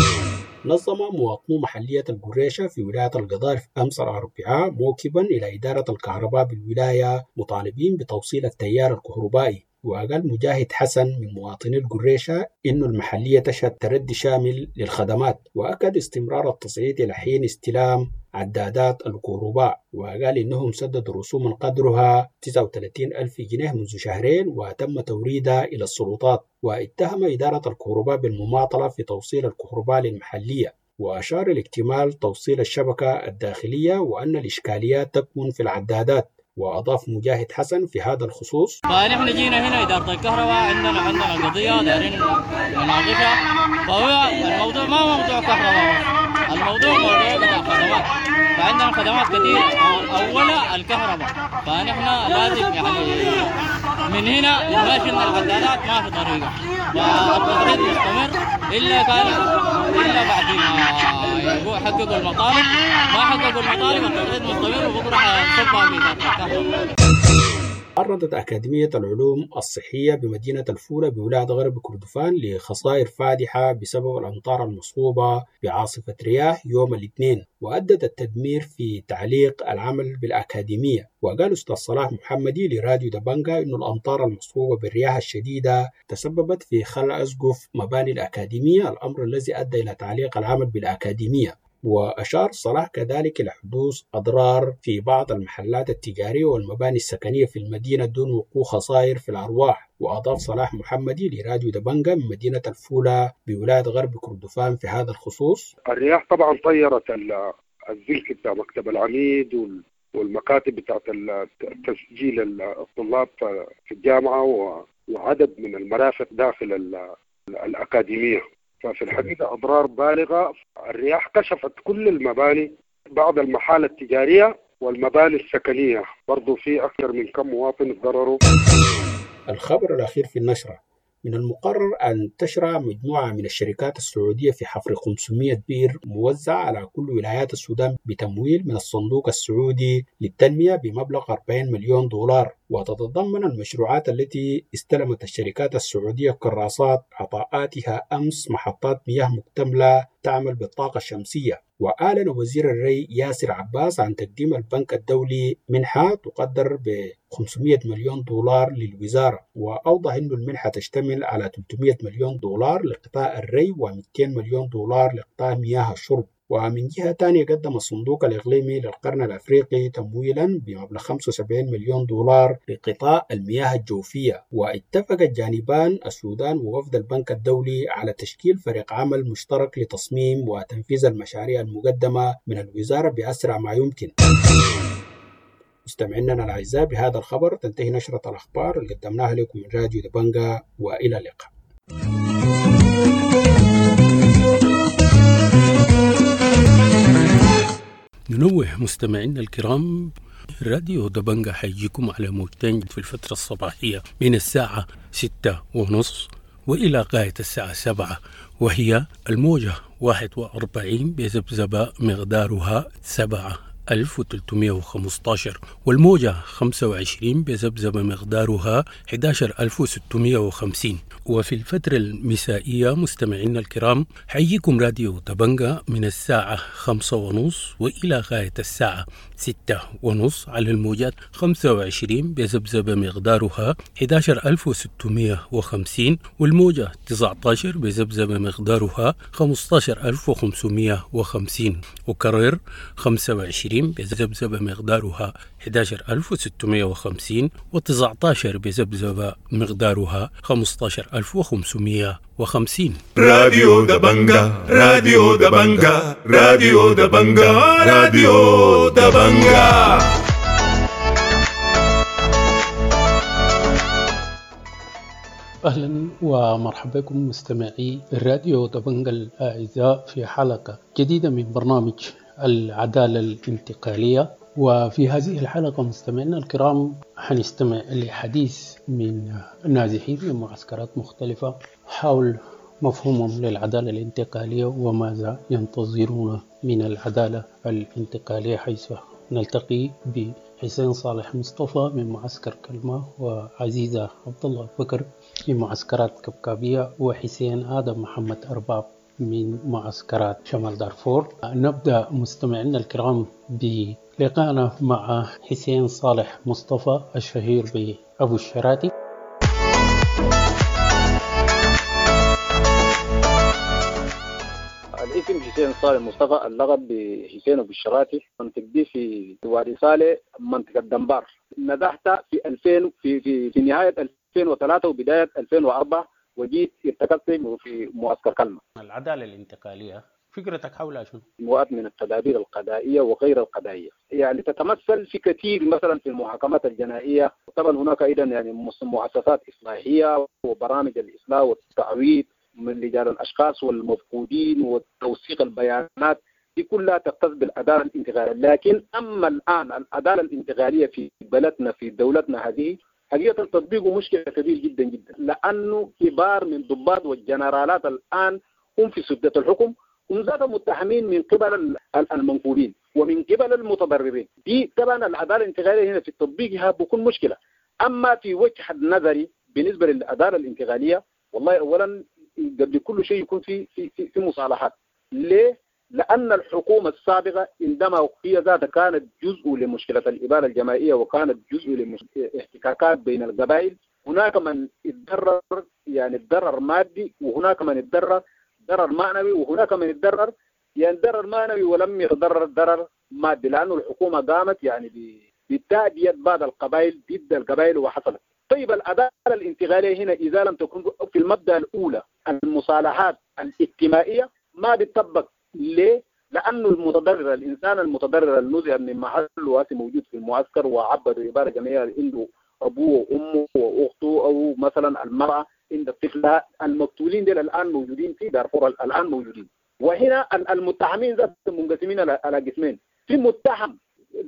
نظم مواطنو محلية القريشة في ولاية القضار في أمس الأربعاء موكبا إلى إدارة الكهرباء بالولاية مطالبين بتوصيل التيار الكهربائي. وقال مجاهد حسن من مواطني القريشة إن المحلية تشهد تردي شامل للخدمات، وأكد استمرار التصعيد إلى حين استلام عدادات الكهرباء، وقال إنهم سددوا رسوما قدرها تسعة وثلاثين ألف جنيه منذ شهرين وتم توريدها إلى السلطات. واتهم إدارة الكهرباء بالمماطلة في توصيل الكهرباء للمحلية، وأشار لاكتمال توصيل الشبكة الداخلية وأن الإشكاليات تكمن في العدادات. وأضاف مجاهد حسن في هذا الخصوص: فنحن جينا هنا إدارة الكهرباء عندنا عندنا قضية دايرين نناقشها، فهو الموضوع ما موضوع كهرباء، الموضوع موضوع بتاع خدمات، فعندنا خدمات كثيرة، أولا الكهرباء، فنحن لازم يعني من هنا ما شلنا العدادات ما في طريقة، والتصعيد مستمر إلا كان إلا بعد ما حققوا المطالب، ما حققوا المطالب التصعيد مستمر وبكرة حيصبها بإدارة الكهرباء. تعرضت أكاديمية العلوم الصحية بمدينة الفولة بولاية غرب كردفان لخسائر فادحة بسبب الأمطار المصحوبة بعاصفة رياح يوم الاثنين، وأدت التدمير في تعليق العمل بالأكاديمية. وقال أستاذ صلاح محمدي لراديو دبنجا إن الأمطار المصحوبة بالرياح الشديدة تسببت في خلع أسقف مباني الأكاديمية، الأمر الذي أدى إلى تعليق العمل بالأكاديمية. وأشار صلاح كذلك إلى حدوث أضرار في بعض المحلات التجارية والمباني السكنية في المدينة دون وقوع خسائر في الأرواح. وأضاف صلاح محمدي لراديو دبنجا من مدينة الفولة بولاية غرب كردفان في هذا الخصوص: الرياح طبعا طيرت الزلك بتاع مكتب العميد والمكاتب بتاعت تسجيل الطلاب في الجامعة وعدد من المرافق داخل الأكاديمية. ففي الحقيقة أضرار بالغة. الرياح كشفت كل المباني، بعض المحال التجارية والمباني السكنية، برضو في أكثر من كم مواطن اتضرروا. الخبر الأخير في النشرة: من المقرر أن تشرع مجموعة من الشركات السعودية في حفر خمسمئة بئر موزع على كل ولايات السودان بتمويل من الصندوق السعودي للتنمية بمبلغ أربعين مليون دولار. وتتضمن المشروعات التي استلمت الشركات السعودية كراسات عطاءاتها أمس محطات مياه مكتملة تعمل بالطاقة الشمسية. وأعلن وزير الري ياسر عباس عن تقديم البنك الدولي منحة تقدر ب خمسمئة مليون دولار للوزارة، وأوضح أن المنحة تشتمل على ثلاثمئة مليون دولار لقطاع الري ومئتين مليون دولار لقطاع مياه الشرب. ومن جهة تانية قدم الصندوق الإقليمي للقرن الأفريقي تمويلا بمبلغ خمسة وسبعين مليون دولار لقطاع المياه الجوفية. واتفق الجانبان السودان ووفد البنك الدولي على تشكيل فريق عمل مشترك لتصميم وتنفيذ المشاريع المقدمة من الوزارة بأسرع ما يمكن. مستمعينا الأعزاء، بهذا الخبر تنتهي نشرة الأخبار اللي قدمناها لكم من راديو دبنجا، وإلى اللقاء. ننوه مستمعينا الكرام، راديو دبنجا حيجيكم على موجتين في الفترة الصباحية من الساعة ستة ونص وإلى غاية الساعة سبعة، وهي الموجة واحد وأربعين بذبذبة مقدارها سبعة ألف وثلاثمائة وخمسة عشر، والموجة خمسة وعشرين بذبذبة مقدارها أحد عشر ألف وستمائة وخمسين. وفي الفترة المسائية مستمعينا الكرام حييكم راديو دبنجة من الساعة خمسة ونص وإلى غاية الساعة ستة ونص على الموجات خمسة وعشرين بذبذبة مقدارها أحد عشر ألف وستمائة وخمسين، والموجة تسعة عشر بذبذبة مقدارها خمسة عشر ألف وخمسمائة وخمسين، وكرر خمسة وعشرين بذبذبة مقدارها أحد عشر ألف وستمائة وخمسين، وتسعة عشر بذبذبة مقدارها خمسة عشر ألف وخمسمائة وخمسين. راديو دبنجة راديو دبنجة راديو دبنجة راديو دبنجة. أهلا ومرحبا بكم مستمعي الراديو دبنجة الأعزاء في حلقة جديدة من برنامج العدالة الانتقالية. وفي هذه الحلقة مستمعينا الكرام حنستمع لحديث من نازحين من معسكرات مختلفة حول مفهومهم للعدالة الانتقالية وماذا ينتظرون من العدالة الانتقالية، حيث نلتقي بحسين صالح مصطفى من معسكر كلمة، وعزيزة عبد الله بكر من معسكرات كبكابية، وحسين آدم محمد أرباب من معسكرات شمال دارفور. نبدأ مستمعينا الكرام بلقائنا مع حسين صالح مصطفى الشهير بأبو الشراتي. الاسم حسين صالح مصطفى، اللقب بحسين أبو الشراتي، منطقة دي في وادي صالح منطقة دنبار. نزحت في ألفين في في, في نهاية ألفين وثلاثة وبداية ألفين وأربعة، وجيت ارتكبت في معسكر كلمة. العدالة الانتقالية فكرتك حولها شنو؟ مجموعات من التدابير القضائية وغير القضائية، يعني تتمثل في كثير مثلا في المحاكمات الجنائية. طبعا هناك أيضا يعني مؤسسات إصلاحية وبرامج الإصلاح والتعويض من رجال الأشخاص والمفقودين وتوثيق البيانات، دي كلها تختص بالعدالة الانتقالية. لكن أما الآن العدالة الانتقالية في بلدنا في دولتنا هذه حقيقة تطبيقه مشكلة كبير جدا جدا، لأنه كبار من ضباط والجنرالات الآن هم في سدة الحكم، هم ذات متهمين من قبل المنقولين ومن قبل المتضررين. دي طبعا العدالة الانتقالية هنا في تطبيقها بكون مشكلة. أما في وجه نظري بالنسبة للعدالة الانتقالية، والله أولا قبل كل شيء يكون في في في, في مصالحات. ليه؟ لأن الحكومة السابقة عندما هي ذاتها كانت جزء لمشكلة الإبادة الجماعية وكانت جزء لاحتكاكات بين القبائل، هناك من يتضرر يعني الضرر مادي، وهناك من يتضرر ضرر معنوي، وهناك من يتضرر يعني ضرر معنوي ولم يتضرر ضرر مادي، لأنه الحكومة قامت يعني بتأدية بعض القبائل ضد القبائل وحصلت. طيب العدالة الانتقالية هنا إذا لم تكن في المبدأ الأولى المصالحات الاجتماعية ما بتطبق. ليه؟ لأنه المتضرر الإنسان المتضرر المزهر من محل واسي موجود في المعسكر وعبر عبارة جماعية عنده أبوه وأمه وأخته، أو مثلا المرأة عند طفلها. المقتولين دول الآن موجودين في دارفور، الآن موجودين. وهنا المتهمين ذات منقسمين على قسمين. في متهم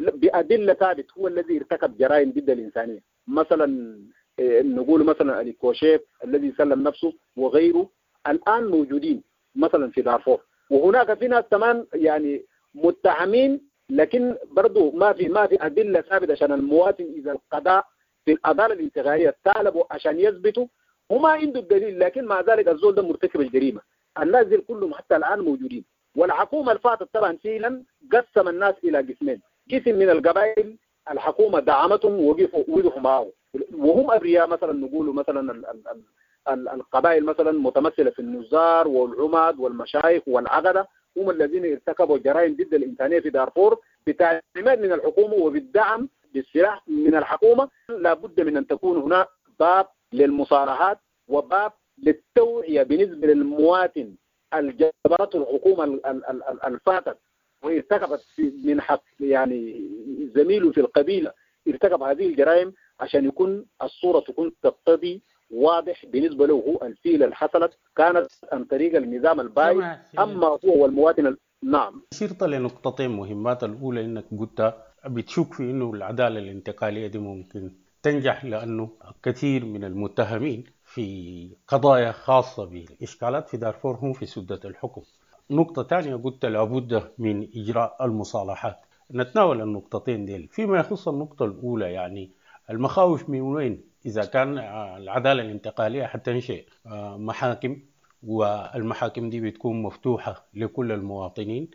بأدلة ثابت هو الذي ارتكب جرائم ضد الإنسانية، مثلا نقول مثلا الكوشيف الذي سلم نفسه وغيره، الآن موجودين مثلا في دارفور. وهناك في ناس كمان يعني متهمين لكن برضو ما في ما في أدلة ثابتة عشان المواطن إذا القضاء في العدالة الانتقالية طالبوا عشان يثبتوا وما عنده الدليل، لكن مع ذلك الزول ده مرتكب الجريمة. الناس دي كلهم حتى الآن موجودين. والحكومة الفاتت طبعا فعلا قسم الناس إلى قسمين. قسم من القبائل الحكومة دعمتهم ووقفوا وقفوا معه وهم أبرياء، مثلا نقولوا مثلا ال ال ال القبائل مثلا متمثلة في النزار والعماد والمشايخ والعقدة، هم الذين ارتكبوا جرائم ضد الإنسانية في دارفور بتعليمات من الحكومة وبالدعم بالسلاح من الحكومة. لابد من أن تكون هناك باب للمصالحات وباب للتوعية بالنسبة للمواطن الجبرته الحكومة الفاتت وارتكبت من حق يعني زميله في القبيلة ارتكب هذه الجرائم، عشان يكون الصورة تكون تقتضي واضح بالنسبة له هو الفيلة اللي حصلت كانت عن طريق النظام الباي، أما هو والمواطن. نعم. شرط لنقطتين مهمات. الأولى إنك قلت بتشك في إنه العدالة الانتقالية دي ممكن تنجح، لأنه كثير من المتهمين في قضايا خاصة بالإشكالات في دارفور هم في سدة الحكم. نقطة ثانية قلت لابد من إجراء المصالحات. نتناول النقطتين ديل. فيما يخص النقطة الأولى يعني المخاوف من وين؟ إذا كان العدالة الانتقالية حتنشئ محاكم، والمحاكم دي بتكون مفتوحة لكل المواطنين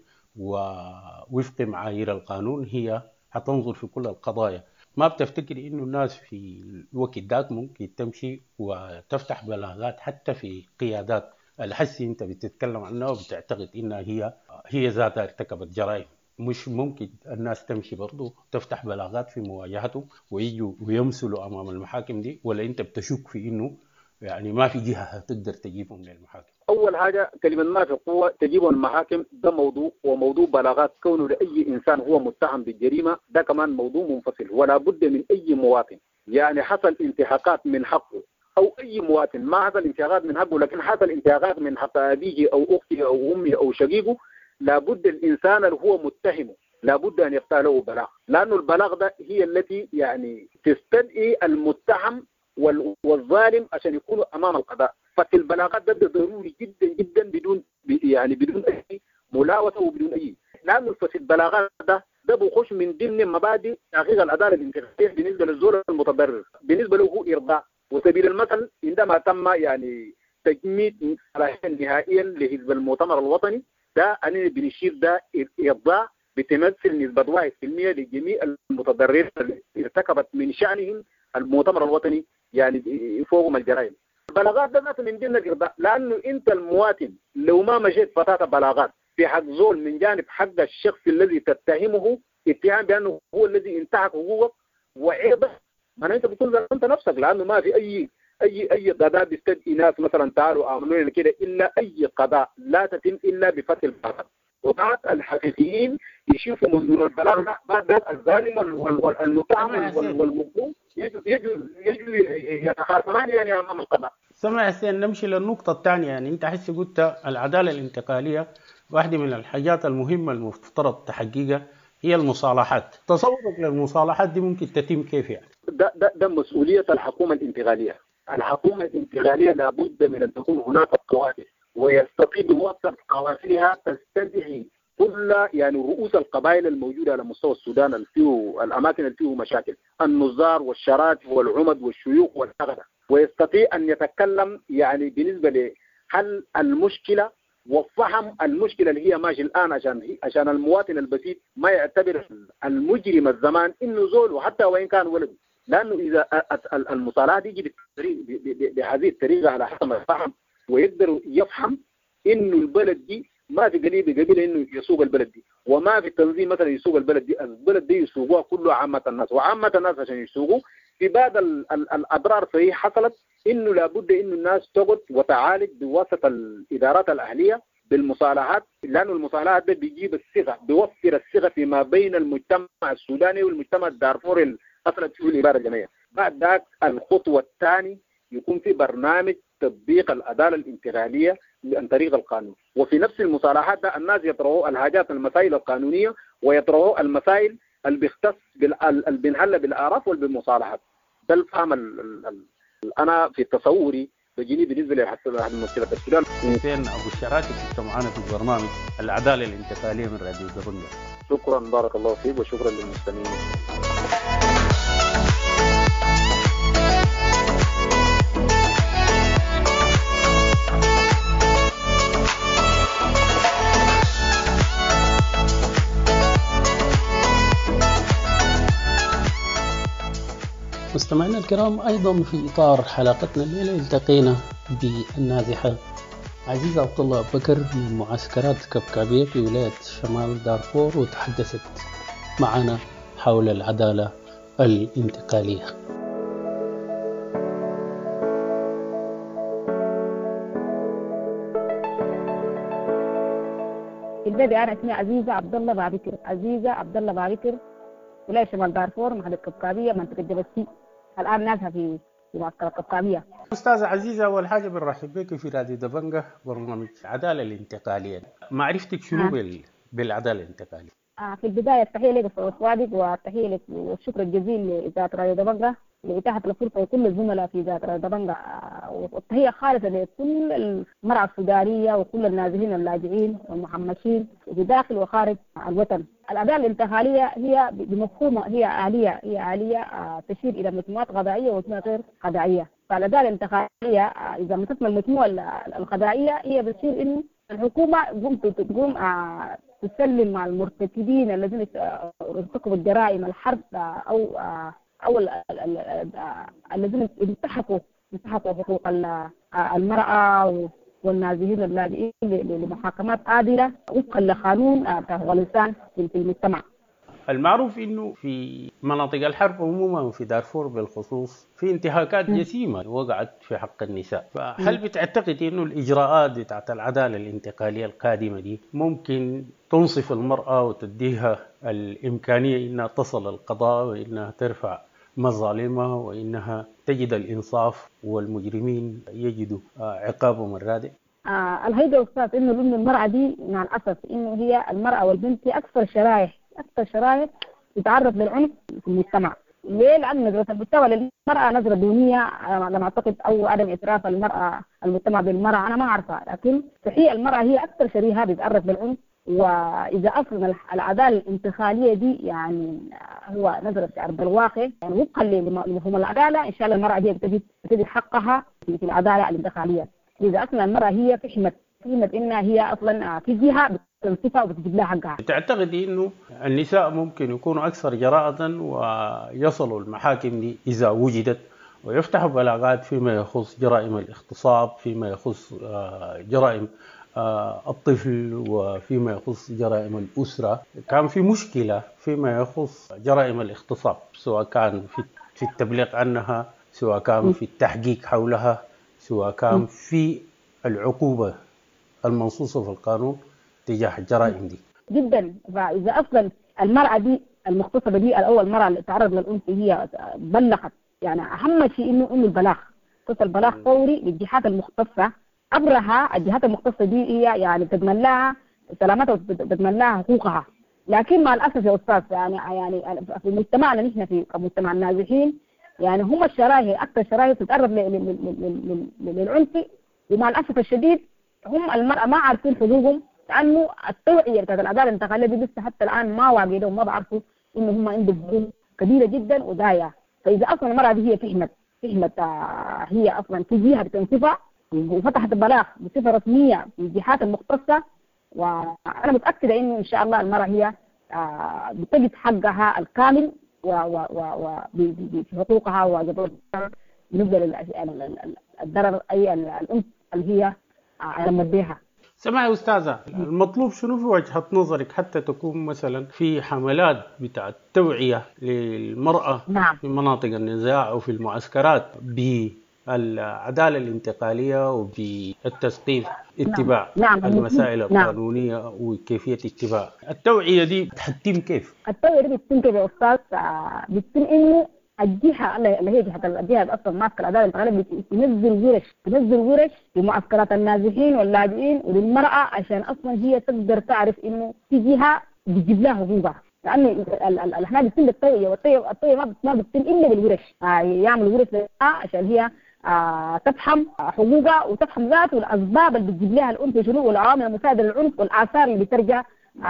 ووفق معايير القانون، هي حتنظر في كل القضايا. ما بتفتكر إنه الناس في الوقت داك ممكن تمشي وتفتح بلاغات حتى في قيادات الحسي أنت بتتكلم عنها وبتعتقد إنها هي هي ذاتها ارتكبت جرائم؟ مش ممكن الناس تمشي برضو تفتح بلاغات في مواجهته ويجوا ويمثلوا أمام المحاكم دي؟ ولا أنت بتشك في إنه يعني ما في جهة هتقدر تجيبهم للمحاكم؟ أول حاجة كلمة ما في قوة تجيبهم المحاكم ده موضوع، وموضوع بلاغات كونه لأي إنسان هو متهم بالجريمة ده كمان موضوع منفصل. ولا بد من أي مواطن يعني حصل انتهاكات من حقه، أو أي مواطن ما حصل انتهاكات من حقه لكن حصل انتهاكات من حق أبيه أو أخته أو أمه أو شقيقه، لابد الإنسان اللي هو متهمه لابد أن يفتح له بلاغ، لأنه البلاغ ده هي التي يعني تستدعي المتهم والظالم عشان يكونوا أمام القضاء. ففي البلاغات ده ضروري جدا جدا بدون يعني بدون أي ملاوثة وبدون أي، لأنه في البلاغات ده ده بيخش من ضمن مبادئ تحقيق العدالة الانتقالية بالنسبة للزول المتضرر، بالنسبة له هو إرضاء. وسبيل المثل عندما تم يعني تجميد صلاحيا نهائيا لحزب المؤتمر الوطني ده أنا بنشير ده إرضاء بتمثل نسبة واحد بالمئة لجميع المتضررين اللي ارتكبت من شأنهم المؤتمر الوطني يعني فوقهم الجرائم. البلاغات ده ذات من ضمن الإرضاء، لأنه أنت المواطن لو ما مشيت فتاة بلاغات في حق زول من جانب حق الشخص الذي تتهمه اتهام بأنه هو الذي انتهك حقوقك وعرضك، معناه أنت بتكون ظلمت نفسك، لأنه ما في أي أي أي قضاء بيستدعي ناس مثلا تعالوا اعملوا لنا كده، إلا أي قضاء لا تتم إلا بفتح البلاغات. وبعد الحقيقيين يشوفوا منظور البلاغ ده بعد الظالم والمتهم والمظلوم يجوا يجوا يجوا يتخاصمان يعني امام القضاء. سمع حسين، نمشي للنقطة الثانية. يعني أنت حس قلت العدالة الانتقالية واحدة من الحاجات المهمة المفترض تحقيقها هي المصالحات. تصورك للمصالحات دي ممكن تتم كيف يعني؟ ده ده ده مسؤولية الحكومة الانتقالية. الحكومة الانتقالية لابد من أن تكون هناك قوافل، ويستطيع بواسطة قوافلها تستدعي كل يعني رؤوس القبائل الموجودة على مستوى السودان اللي فيه الأماكن اللي فيه مشاكل، النظار والشرات والعمد والشيوخ والأغنى، ويستطيع أن يتكلم يعني بالنسبة لحل المشكلة وفهم المشكلة اللي هي ماشي الآن، عشان عشان المواطن البسيط ما يعتبر المجرم الزمان إنه زول وحتى وإن كان ولد، لأنه إذا المصالحة تيجي بهذه الطريقة على حسب ما يفهم ويقدر يفهم إنه البلد دي ما في قليل بقبيل إنه يسوق البلد دي، وما في تنظيم مثلا يسوق البلد دي، البلد دي يسوقوها كله عامة الناس، وعامة الناس عشان يسوقوا في بعض الأضرار فهي حصلت إنه لابد إنه الناس تقعد وتعالج بواسطة الإدارات الأهلية بالمصالحات، لأنه المصالحات ده بيجيب الثقة، بيوفر الثقة فيما بين المجتمع السوداني والمجتمع الدارفوري اللي حصلت فيه الإبادة الجماعية. بعد ذاك الخطوة الثانية يكون في برنامج تطبيق العدالة الانتقالية عن طريق القانون، وفي نفس المصالحات ده الناس يطرحوا الحاجات المسائل القانونية ويطرحوا المسائل اللي بيختص اللي بنحل بالآراف والمصالحات. ده الفهم أنا في تصوري بجيني بالنسبة لحل مشكلة السودان. حسين أبو الشراكة كنت معنا في برنامج العدالة الانتقالية من راديو دبنجة. شكرا، بارك الله فيك، وشكرا للمستمعين. مستمعينا الكرام، أيضا في إطار حلقتنا الليلة التقينا بالنازحة عزيزة عبد الله بكر من معسكرات كبكابية في ولاية شمال دارفور، وتحدثت معنا حول العدالة الانتقالية. البداية أنا اسمي عزيزة عبد الله بابكر، عزيزة عبد الله بابكر، ولاية شمال دارفور، محافظة كبكابية، منطقة جبل. الآن نازحة في في معسكر كبكابية. أستاذة عزيزة، أول حاجة بنرحب بك في راديو دبنجة برنامج العدالة الانتقالية. معرفتك شنو آه. بالعدالة الانتقالية؟ آه في البداية التحية لك أستاذ صادق، والتحية لك والشكر الجزيل لإذاعة راديو دبنجة لإتاحة الفرصة لكل الزملاء في ذات دبنجا، وهي خالصة لكل المرأة السودانية وكل النازحين اللاجئين والمحمشين في داخل وخارج الوطن. الأداة الانتقالية هي بمفهومها هي آلية هي آلية تشير إلى مجموعات غذائية ومجموعات غير غذائية. فالأداة الانتقالية إذا مسكنا المجموعة الغذائية هي بتصير إنه الحكومة تقوم تقوم تسلم مع المرتكبين الذين ارتكبوا الجرائم الحرب أو أو الذين انتهكوا انتهكوا حقوق المرأة والنازحين اللاجئين لمحاكمات عادلة وفقا لقانون الإنسان في المجتمع. المعروف انه في مناطق الحرب عموما وفي دارفور بالخصوص في انتهاكات جسيمه وقعت في حق النساء، فهل بتعتقد انه الاجراءات بتاعت العداله الانتقاليه القادمه دي ممكن تنصف المراه وتديها الامكانيه انها تصل القضاء وانها ترفع مظالمها وانها تجد الانصاف والمجرمين يجدوا عقابهم الرادع؟ آه الهيدا استاذ انه لأن المراه دي مع الاسف انه هي المراه والبنت هي اكثر شرائح أكثر شرائح تتعرض للعنف في المجتمع. ليه؟ لأن نظرة المجتمع للمرأة نظرة دونية لما أعتقد أو عدم إعتراف المرأة المجتمع بالمرأة أنا ما أعرفها، لكن صحيح المرأة هي أكثر شريحة تتعرض للعنف. وإذا أصلا العدالة الانتقالية دي يعني هو نظرة أرض الواقع يعني وفقا لمفهوم العدالة إن شاء الله المرأة دي بتجد بتجد حقها في العدالة الانتقالية. إذا أصلا المرأة هي فهمت فهمت إنها هي أصلا في جهة تنصفها وتجيب لها حقها. تعتقدي انه النساء ممكن يكونوا اكثر جراءة ويصلوا المحاكم دي اذا وجدت ويفتحوا بلاغات فيما يخص جرائم الاغتصاب، فيما يخص جرائم الطفل، وفيما يخص جرائم الاسره؟ كان في مشكله فيما يخص جرائم الاغتصاب سواء كان في في التبليغ عنها، سواء كان في التحقيق حولها، سواء كان في العقوبه المنصوصه في القانون تجاه الجرائم دي. جدا. فاذا اصلا المراه دي المغتصبه دي الاول المراه اللي تعرض للعنف هي بلغت، يعني اهم شيء انه انه البلاغ تصل بلاغ فوري للجهات المختصه. ابرها الجهات المختصه دي هي يعني تضمن لها سلامتها وتضمن لها حقوقها. لكن مع الاسف يا استاذ يعني يعني في مجتمعنا نحن في مجتمع النازحين يعني هم الشرايح اكثر شرايح تتعرض للعنف، ومع الاسف الشديد هم المراه ما عارفين حقوقهم لانه التوعيه بتاعت العداله الانتقاليه دي لسه حتى الان ما واجدوا وما بعرفوا انه هم عندهم حقوق كبيره جدا وضايعه. فاذا اصلا المراه دي هي فهمت فهمت آه هي اصلا في جهه بتنصفها وفتحت البلاغ بصفه رسميه في الجهات المختصه، وانا متاكده انه ان شاء الله المراه هي آه بتجد حقها الكامل وفي حقوقها وواجباتها بالنسبه للضرر اي الانف اللي هي على بها. سمعي يا أستاذة، المطلوب شنو في وجهة نظرك حتى تكون مثلا في حملات بتاعت توعية للمرأة نعم. في مناطق النزاع أو في المعسكرات بالعدالة الانتقالية وبالتثقيف اتباع نعم. نعم. المسائل القانونية نعم. وكيفية اتباع التوعية دي بتتم كيف؟ التوعية دي بتتم كيف يا أستاذ؟ بتتم إنه الجهة اللي هي جهة الجهة أصلا ماسكة العدالة الانتقالية بتنزل ورش تنزل ورش لمعسكرات النازحين واللاجئين وللمرأة عشان أصلا هي تقدر تعرف إنه في جهة بتجيب لها حقوقها، لأن احنا بتتم بالطوعية والطوعية الطوعية ما بتتم إلا بالورش. يعملوا ورش لها عشان هي تفهم حقوقها وتفهم ذات والأسباب اللي بتجيب لها العنف شنو والعوامل المساعدة للعنف والآثار اللي بترجع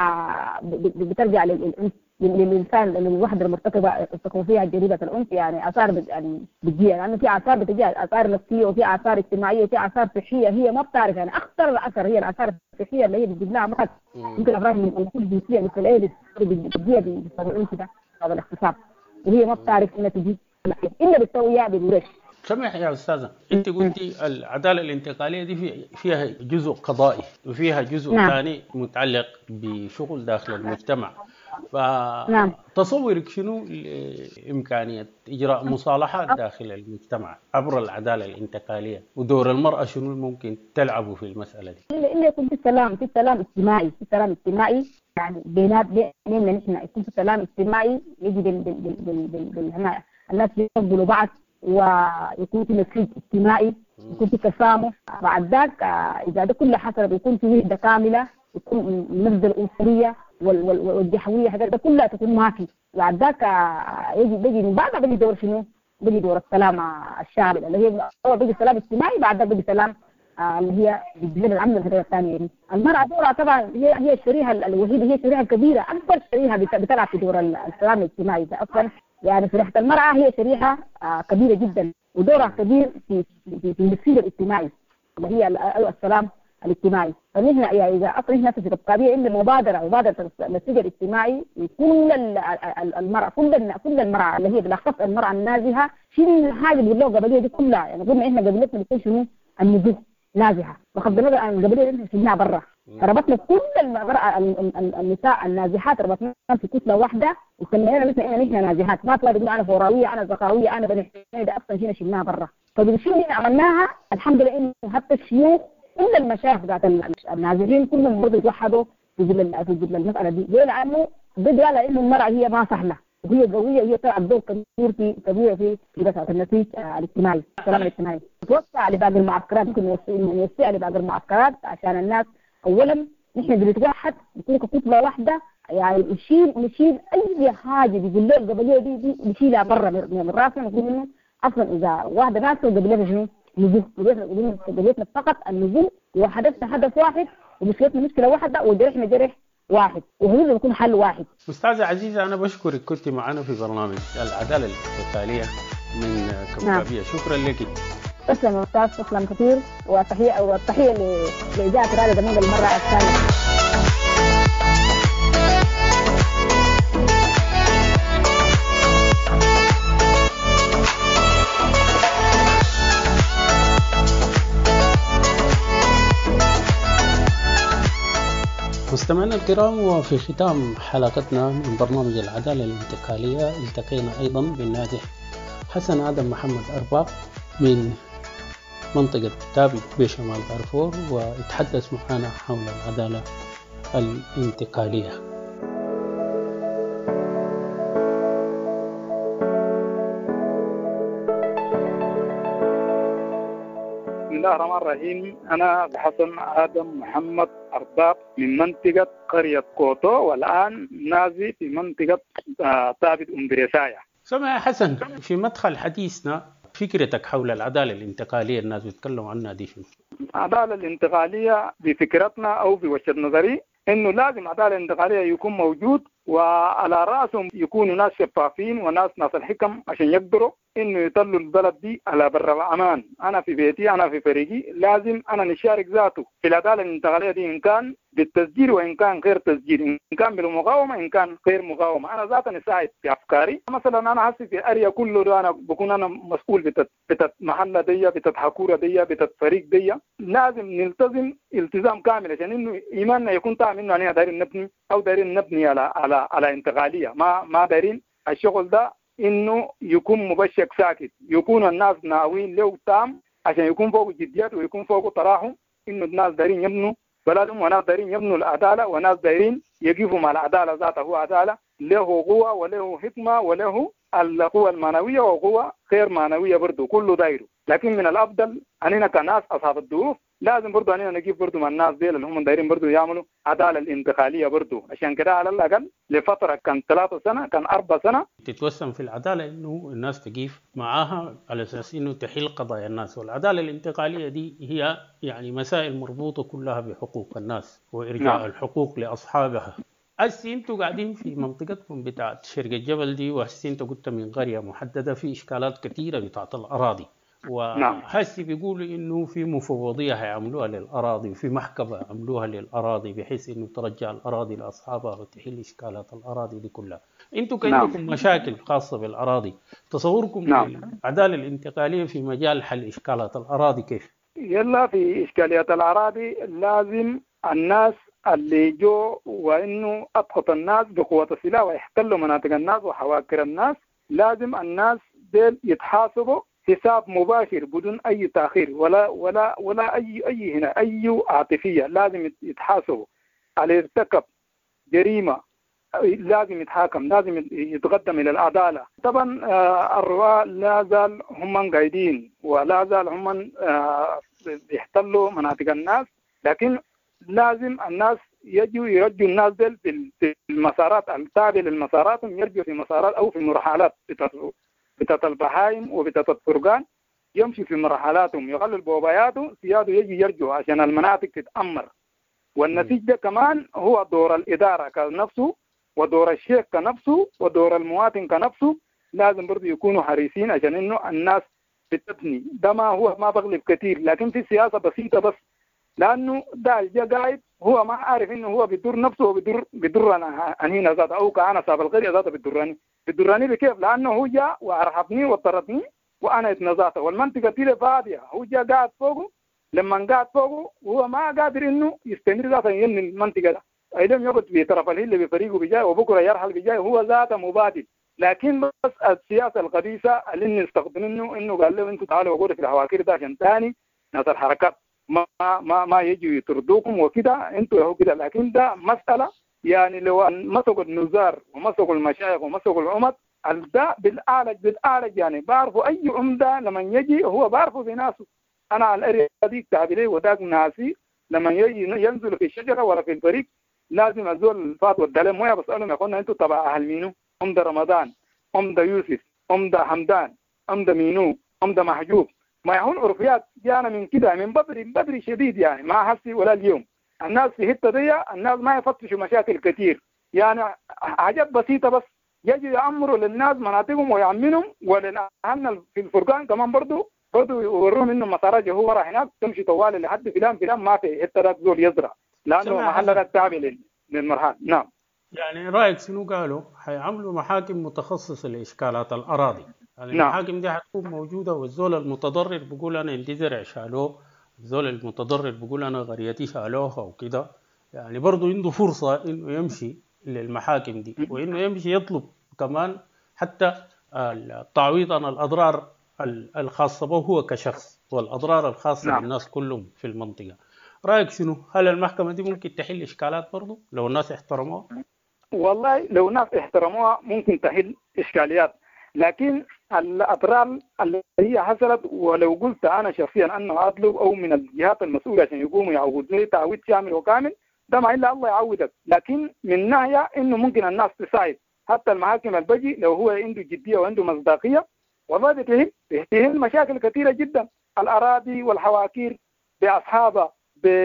بترجع للعنف للإنسان للوحدة المرتكبة تكون فيها جريمة العنف، يعني آثار يعني بتجي لأنه في آثار بتجي آثار نفسية وفي آثار اجتماعية وفي آثار صحية هي ما بتعرف، يعني أخطر الأثر هي الآثار الصحية اللي هي بتجيب لها مرض ممكن أمراض من النقول الجنسية مثل الإيدز بتجيها بسبب العنف ده هذا الاغتصاب، وهي ما بتعرف إنها تجي إلا بالتوعية بالورش. سمح يا أستاذة، أنت قلتي العدالة الانتقالية دي فيها جزء قضائي وفيها جزء نعم. ثاني متعلق بشغل داخل المجتمع، فتصورك شنو إمكانية إجراء مصالحات داخل المجتمع عبر العدالة الانتقالية، ودور المرأة شنو ممكن تلعبه في المسألة دي؟ إلا يكون في سلام في سلام اجتماعي في سلام اجتماعي يعني بينات بيننا نحن يكون في سلام اجتماعي يجي بال بال بال بال الناس يقبلوا بعض ويكون في نسيج اجتماعي يكون في تسامح. بعد ذاك إذا ده كله حصل بيكون في وحدة كاملة، يكون النبذة الأنثوية والجحوية هذا ده كلها تكون ما في. بعد ذاك يجي بيجي من بعد بيجي دور شنو بيجي دور السلام الشعبي اللي هي اول بيجي سلام اجتماعي، بعد بيجي سلام آه اللي هي بتجيب العمل الهدايا الثانيه دي. المراه دورها طبعا هي هي الشريحه الوحيده، هي الشريحه الكبيره، اكبر شريحه بتلعب في دور السلام الاجتماعي ده اصلا. يعني شريحه المراه هي شريحه آه كبيره جدا ودورها كبير في في, في النسيج الاجتماعي اللي هي السلام الاجتماعي. فنحن يعني اذا اصلا احنا في القضيه ان مبادره مبادره النسيج الاجتماعي لكل المراه، كل كل المراه اللي هي بالاخص المراه النازحه، شيل هذه اللي القبليه دي كلها. يعني قلنا احنا قبلتنا بتكون شنو؟ النزوح نازحه، بغض النظر عن القبليه اللي شلناها برا، ربطنا كل المراه النساء النازحات ربطناهم في كتله واحده وسمينا مثلا احنا نحن نازحات، ما تقدر تقول انا فوراويه انا زقاويه انا بني حميده، اصلا شينا شلناها برا. فبالشيء اللي عملناها الحمد لله انه حتى الشيوخ كل المشايخ بتاعت النازحين كلهم برضه يتوحدوا في في المساله دي. ليه؟ لانه بدي قال انه المراه هي ما سهله وهي قويه وهي تلعب دور كبير في كبير في في مساله النسيج الاجتماعي، السلام الاجتماعي. توسع لباقي المعسكرات، ممكن نوسع لباقي المعسكرات عشان الناس اولا نحن بنتوحد نكون كتله واحده، يعني نشيل نشيل اي حاجه بيقول له القبليه دي دي نشيلها برا من راسنا، نقول انه اصلا اذا واحده ناس القبليه شنو؟ نزول. قضيتنا فقط النزول، وحدثنا هدف واحد ومشكلتنا مشكله واحده وجرحنا جرح واحد، وهو بيكون حل واحد. استاذه عزيزه انا بشكرك كنت معنا في برنامج العداله الانتقاليه من كوكبيه. نعم. شكرا لك. تسلم يا استاذ، تسلم كثير، وتحيه والتحيه لاذاعه راديو دمنج المره الثانيه. مستمعينا الكرام، وفي ختام حلقتنا من برنامج العدالة الانتقالية التقينا أيضا بالنازح حسن آدم محمد أرباق من منطقة تابد بشمال دارفور، ويتحدث معنا حول العدالة الانتقالية. بسم الله الرحمن الرحيم. أنا حسن آدم محمد أرباق من منطقة قرية كوتو، والآن نازي في منطقة تابد أمبريسايا. سمع حسن، في مدخل حديثنا فكرتك حول العدالة الانتقالية الناس بيتكلموا عنها دي شنو؟ العدالة الانتقالية بفكرتنا أو بوجهة نظري إنه لازم العدالة الانتقالية يكون موجود، وعلى رأسهم يكونوا ناس شفافين وناس ناس الحكم عشان يقدروا إنه يطلوا البلد دي على بر الأمان. أنا في بيتي، أنا في فريقي، لازم أنا نشارك ذاته في العدالة الانتقالية دي، إن كان بالتسجيل وإن كان غير تسجيل، إن كان بالمقاومة إن كان غير مقاومة. أنا ذاتا نساعد في أفكاري. مثلا أنا هسي في أريا كله أنا بكون أنا مسؤول بتت بتت محلة دي، بتت حكورة دي، بتت فريق دي. لازم نلتزم التزام كامل عشان إنه إيماننا يكون طعم إنه أنا دايرين نبني أو دايرين نبني على على على انتقالية. ما ما دايرين الشغل ده إنه يكون مبشك ساكت، يكون الناس ناويين له تام عشان يكون فوق جديات ويكون فوق تراحم، إنه الناس دايرين يبنوا بلدهم وناس دايرين يبنوا العدالة وناس دايرين يقفوا مع العدالة ذاته. هو عدالة له قوة وله حكمة وله القوة المعنوية وقوة غير معنوية برضو، كله دايره. لكن من الأفضل أننا كناس أصحاب الظروف لازم برضو أننا نجيب برضو مع الناس دي اللي هم دايرين برضو يعملوا عدالة الانتقالية برضو. عشان كده على الأقل لفترة كان ثلاثة سنة كان أربع سنة تتوسم في العدالة إنه الناس تقيف معاها على أساس إنه تحل قضايا الناس. والعدالة الانتقالية دي هي يعني مسائل مربوطة كلها بحقوق الناس وإرجاع نعم. الحقوق لأصحابها. هسي انتوا قاعدين في منطقتكم بتاعت شرق الجبل دي، وهسي انتوا قلت من قرية محددة في إشكالات كثيرة بتاعت الأراضي، وهسي بيقولوا إنه في مفوضية هيعملوها للأراضي وفي محكمة عملوها للأراضي بحيث إنه ترجع الأراضي لأصحابها وتحل إشكالات الأراضي دي كلها. انتوا كان عندكم نعم. مشاكل خاصة بالأراضي، تصوركم نعم. العدالة الانتقالية في مجال حل إشكالات الأراضي كيف؟ يلا في إشكاليات الأراضي لازم الناس اللي جو وإنه أضغط الناس بقوة السلاح ويحتلوا مناطق الناس وحواكر الناس، لازم الناس ديل يتحاسبوا حساب مباشر بدون أي تأخير ولا ولا ولا أي أي هنا أي عاطفية. لازم يتحاسبوا على ارتكب جريمة، لازم يتحاكم، لازم يتقدم إلى العدالة. طبعا الرواة لا زال هم قايدين ولا زال هم يحتلوا مناطق الناس، لكن لازم الناس يجوا يرجوا الناس دل في المسارات التابعة للمسارات، يرجوا في مسارات أو في مرحلات بتاعت البهايم وبتاعت الفرقان يمشي في مرحلاتهم، يغلل بوباياته سياده يجي يرجو عشان المناطق تتأمر. والنتيجة ده كمان هو دور الإدارة كنفسه ودور الشيخ كنفسه ودور المواطن كنفسه، لازم برضه يكونوا حريصين عشان إنه الناس بتبني. ده ما هو ما بغلب كثير، لكن في سياسة بسيطة بس، لأنه ده الجا قاعد هو ما عارف إنه هو بيضر نفسه وبيضر بيضر أنا أنا ذاته، أو كأنا صاحب القرية ذاته بيضرني بيضرني بكيف؟ لأنه هو جاء وأرحبني وطردني وأنا اتنزعت والمنطقة دي فاضية، هو جاء قاعد فوقه، لما قاعد فوقه وهو ما قادر إنه يستمر ذاته ينمي المنطقة ده، أيضا يقعد بطرف الهيل بفريقه بجاي وبكرة يرحل بجاي، هو ذاته مبادئ. لكن بس السياسة الخبيثة اللي نستخدمه إنه قال له أنتوا تعالوا وقولوا في الحواكير ده عشان تاني ناس الحركات ما ما ما يجوا يطردوكم وكده انتوا هو كده. لكن ده مسألة يعني لو مسكوا النزار ومسكوا المشايخ ومسكوا العمد ده بالآلج بالآلج يعني بعرفوا أي عمدة لما يجي هو بعرفه بناسه. أنا على الأريا دي تعبيري وداك ناسي لما يجي ينزل في الشجرة ولا في الفريق لازم أزول الفات والدلم ويا بسألهم يقولنا أنتوا تبع أهل مينو؟ عمدة رمضان، عمدة يوسف، عمدة حمدان، عمدة مينو، عمدة محجوب. ما يهون عرفيات جانا من كده من بدري بدري شديد يعني ما حسي ولا اليوم. الناس في حته دي الناس ما يفتشوا مشاكل كتير يعني حاجات بسيطه بس يجي يأمروا للناس مناطقهم ويأمنهم، ولأهلنا في الفرقان كمان برضو برضو يوروهم انه مسارات هو راح هناك تمشي طوال لحد فلان فلان ما في حته ده زول يزرع لانه محل ده التابع للمرحله. نعم. يعني رايك شنو قالوا؟ حيعملوا محاكم متخصصه لاشكالات الاراضي. يعني نعم. المحاكم دي حتكون موجوده والزول المتضرر بيقول انا عندي زرع شالوه، الزول المتضرر بيقول انا قريتي شالوها وكده، يعني برضه عنده فرصه انه يمشي للمحاكم دي وانه يمشي يطلب كمان حتى التعويض عن الاضرار الخاصه به هو كشخص والاضرار الخاصه نعم. بالناس كلهم في المنطقه. رايك شنو؟ هل المحكمه دي ممكن تحل اشكالات برضه لو الناس احترموها؟ والله لو الناس احترموها ممكن تحل اشكاليات، لكن الاضرار اللي هي حصلت ولو قلت انا شخصيا انه اطلب او من الجهات المسؤوله عشان يقوموا يعوضوني تعويض شامل وكامل ده ما الا الله يعوضك، لكن من ناحيه انه ممكن الناس تساعد حتى المحاكم البجي لو هو عنده جديه وعنده مصداقيه والله بتهم بتهم مشاكل كثيره جدا، الاراضي والحواكير باصحابها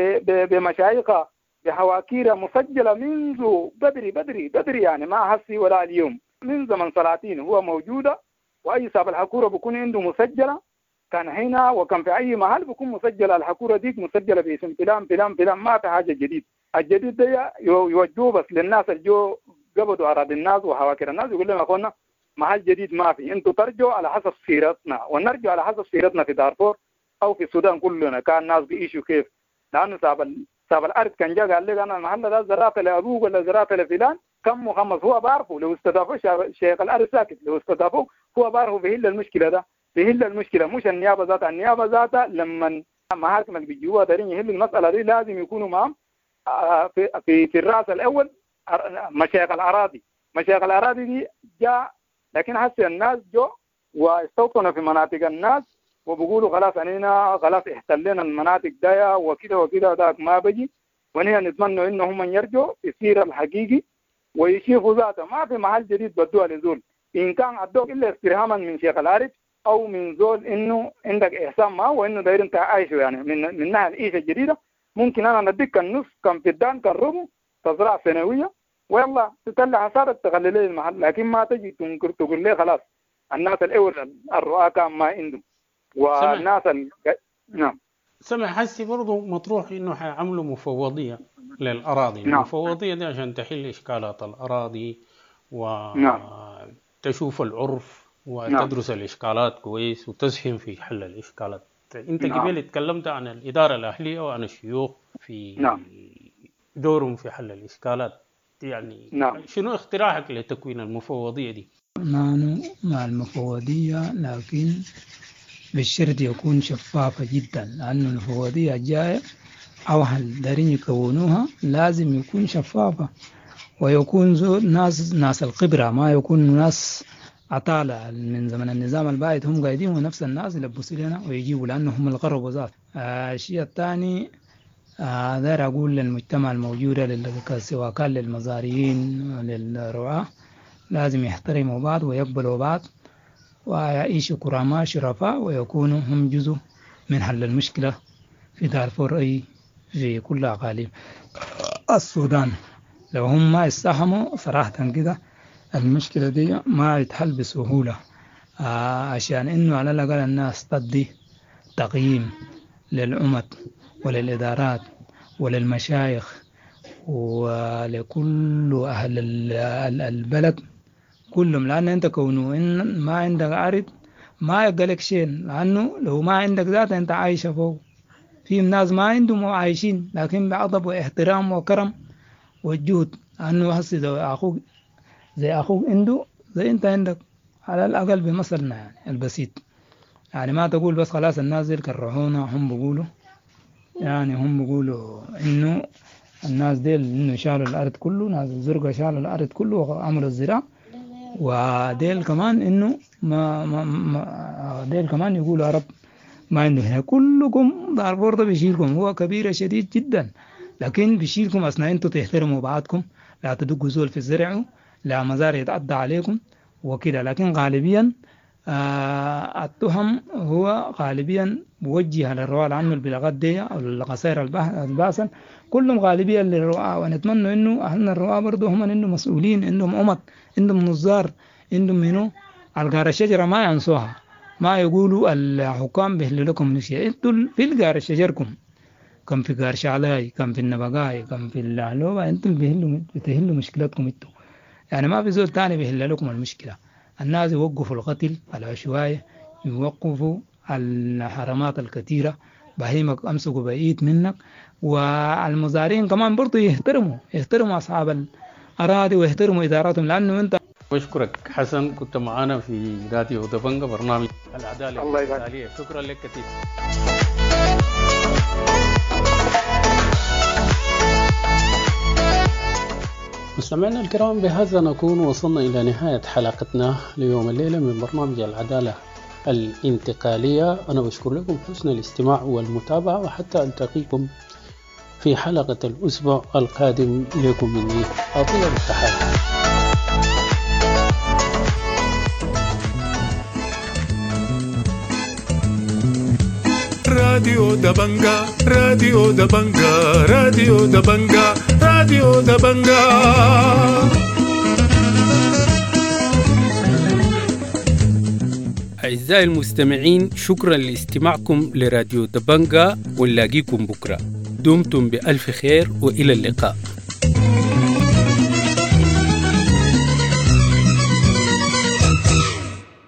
بمشايخها بحواكير مسجله منذ بدري بدري بدري يعني ما حسي ولا اليوم من زمن سلاطين هو موجوده، واي صاحب الحكوره بيكون عنده مسجله كان هنا وكان في اي محل بيكون مسجله الحكوره ديك مسجله باسم فلان فلان فلان، ما في حاجه جديد. الجديد ده يوجهوه بس للناس اللي جو قبضوا اراضي الناس وحواكر الناس يقول لهم يا اخوانا محل جديد ما في، انتوا ترجعوا على حسب سيرتنا ونرجع على حسب سيرتنا في دارفور او في السودان كلنا كان الناس بيعيشوا كيف، لانه صاحب صاحب الارض كان جا قال لي انا المحل ده زرعت لابوك ولا زرعت لفلان كم مخمس هو بعرفه، لو استضافوا شيخ الارض ساكت لو استضافوا هو بعرفه بيحل المشكله ده بيحل المشكله مش النيابه ذاتها، النيابه ذاتها لما المحاكم اللي بيجوها دارين يحلوا المساله دي لازم يكونوا معهم في في, في الراس الاول مشايخ الاراضي. مشايخ الاراضي دي جاء لكن حسي الناس جو واستوطنوا في مناطق الناس وبيقولوا خلاص اننا خلاص احتلنا المناطق دايا وكده وكده ذاك ما بجي، ونحن نتمنى انهم يرجعوا يصير الحقيقي ويشوفوا ذاته ما في محل جديد بدوها لزول، ان كان ادوك الا استرهاما من شيخ العارف او من زول انه عندك احسان ما وانه داير انت عايشه يعني من من ناحيه العيشه الجديده ممكن انا نديك النص كم فدان كالربع تزرع سنويه ويلا تطلع حصاد تغلي لي المحل، لكن ما تجي تنكر تقول لي خلاص الناس الاول الرؤى كان ما عندهم والناس ال... نعم. سمع حسي برضه مطروح انه حيعملوا مفوضيه للاراضي، نعم. المفوضيه دي عشان تحل اشكالات الاراضي وتشوف نعم. العرف وتدرس نعم. الاشكالات كويس وتسهم في حل الاشكالات. انت نعم. قبل اتكلمت عن الاداره الاهليه وعن الشيوخ في نعم. دورهم في حل الاشكالات، يعني نعم. شنو اقتراحك لتكوين المفوضيه دي؟ نحن مع المفوضيه لكن بالشرط يكون شفافة جدا، لأن المفوضية الجاية أو هل دارين يكونوها لازم يكون شفافة ويكون ناس ناس الخبرة، ما يكون ناس عطالة من زمن النظام البائد هم قاعدين ونفس الناس يلبسوا لنا ويجيبوا لأنهم القرب ذات. آه الشيء الثاني آه داير أقول للمجتمع الموجودة سواء كان للمزارعين وللرعاة لازم يحترموا بعض ويقبلوا بعض ويعيشوا كرامة شرفاء ويكونوا هم جزء من حل المشكلة في دارفور أي في كل أقاليم السودان. لو هم ما يستحموا صراحة كده المشكلة دي ما يتحل بسهولة، آه عشان إنه على الأقل الناس تدي تقييم للأمة وللإدارات وللمشايخ ولكل أهل البلد كلهم، لأن أنت كونه إن ما عندك عرض ما يقلك شيء، لأنه لو ما عندك ذات أنت عايش فوق. في ناس ما عندهم عايشين لكن بعضب واحترام وكرم وجود، أنه هسي زي أخوك زي أخوك عنده زي أنت عندك على الأقل بمثلنا يعني البسيط. يعني ما تقول بس خلاص الناس دي كرهونا، هم بيقولوا يعني هم بيقولوا إنه الناس دي إنه شالوا الأرض كله، ناس الزرقاء شالوا الأرض كله وعملوا الزراعة، وديل كمان إنه ما ما ما ديل كمان يقولوا عرب ما عنده هنا. كلكم دارفور ده بيشيلكم، هو كبيرة شديد جدا، لكن بيشيلكم أثناء أنتوا تحترموا بعضكم، لا تدقوا زول في الزرع، لا مزار يتعدى عليكم وكده. لكن غالبيا آه التهم هو غالبيا موجهة للرواة عنه البلاغات دي أو القصائر الباسل، كلهم غالبيا للرواة. ونتمنى إنه أهلنا الرواة برضو هم إنه مسؤولين، عندهم أمط، عندهم نظار، عندهم منو القار الشجرة ما ينسوها، ما يقولوا الحكام بيهلوا لكم نشيء. انتوا في القار شجركم كم في قار شعلاي كم في النبقاي كم في العلوبة، انتوا بيهلوا بتهلوا مشكلتكم انتوا، يعني ما في زول تاني بيهل لكم المشكلة. الناس يوقفوا القتل العشوائي، يوقفوا الحرامات الكثيرة، بهيمك أمسكوا بعيد منك، والمزارين كمان برضو يحترموا يحترموا أصحاب الأراضي ويحترموا إداراتهم. لأنه أنت بشكرك حسن، كنت معنا في راديو دبنجة برنامج العدالة الانتقالية. شكرا لك كثير. مستمعينا الكرام، بهذا نكون وصلنا إلى نهاية حلقتنا ليوم الليلة من برنامج العدالة الانتقالية. أنا بشكر لكم حسن الاستماع والمتابعة، وحتى ألتقيكم في حلقة الأسبوع القادم. لكم مني أطيب التحية. راديو دبنجا راديو دبنجا راديو دبنجا راديو دبنجا. أعزائي المستمعين، شكرا لاستماعكم لراديو دبنجا، ونلاقيكم بكرة. دمتم بألف خير وإلى اللقاء.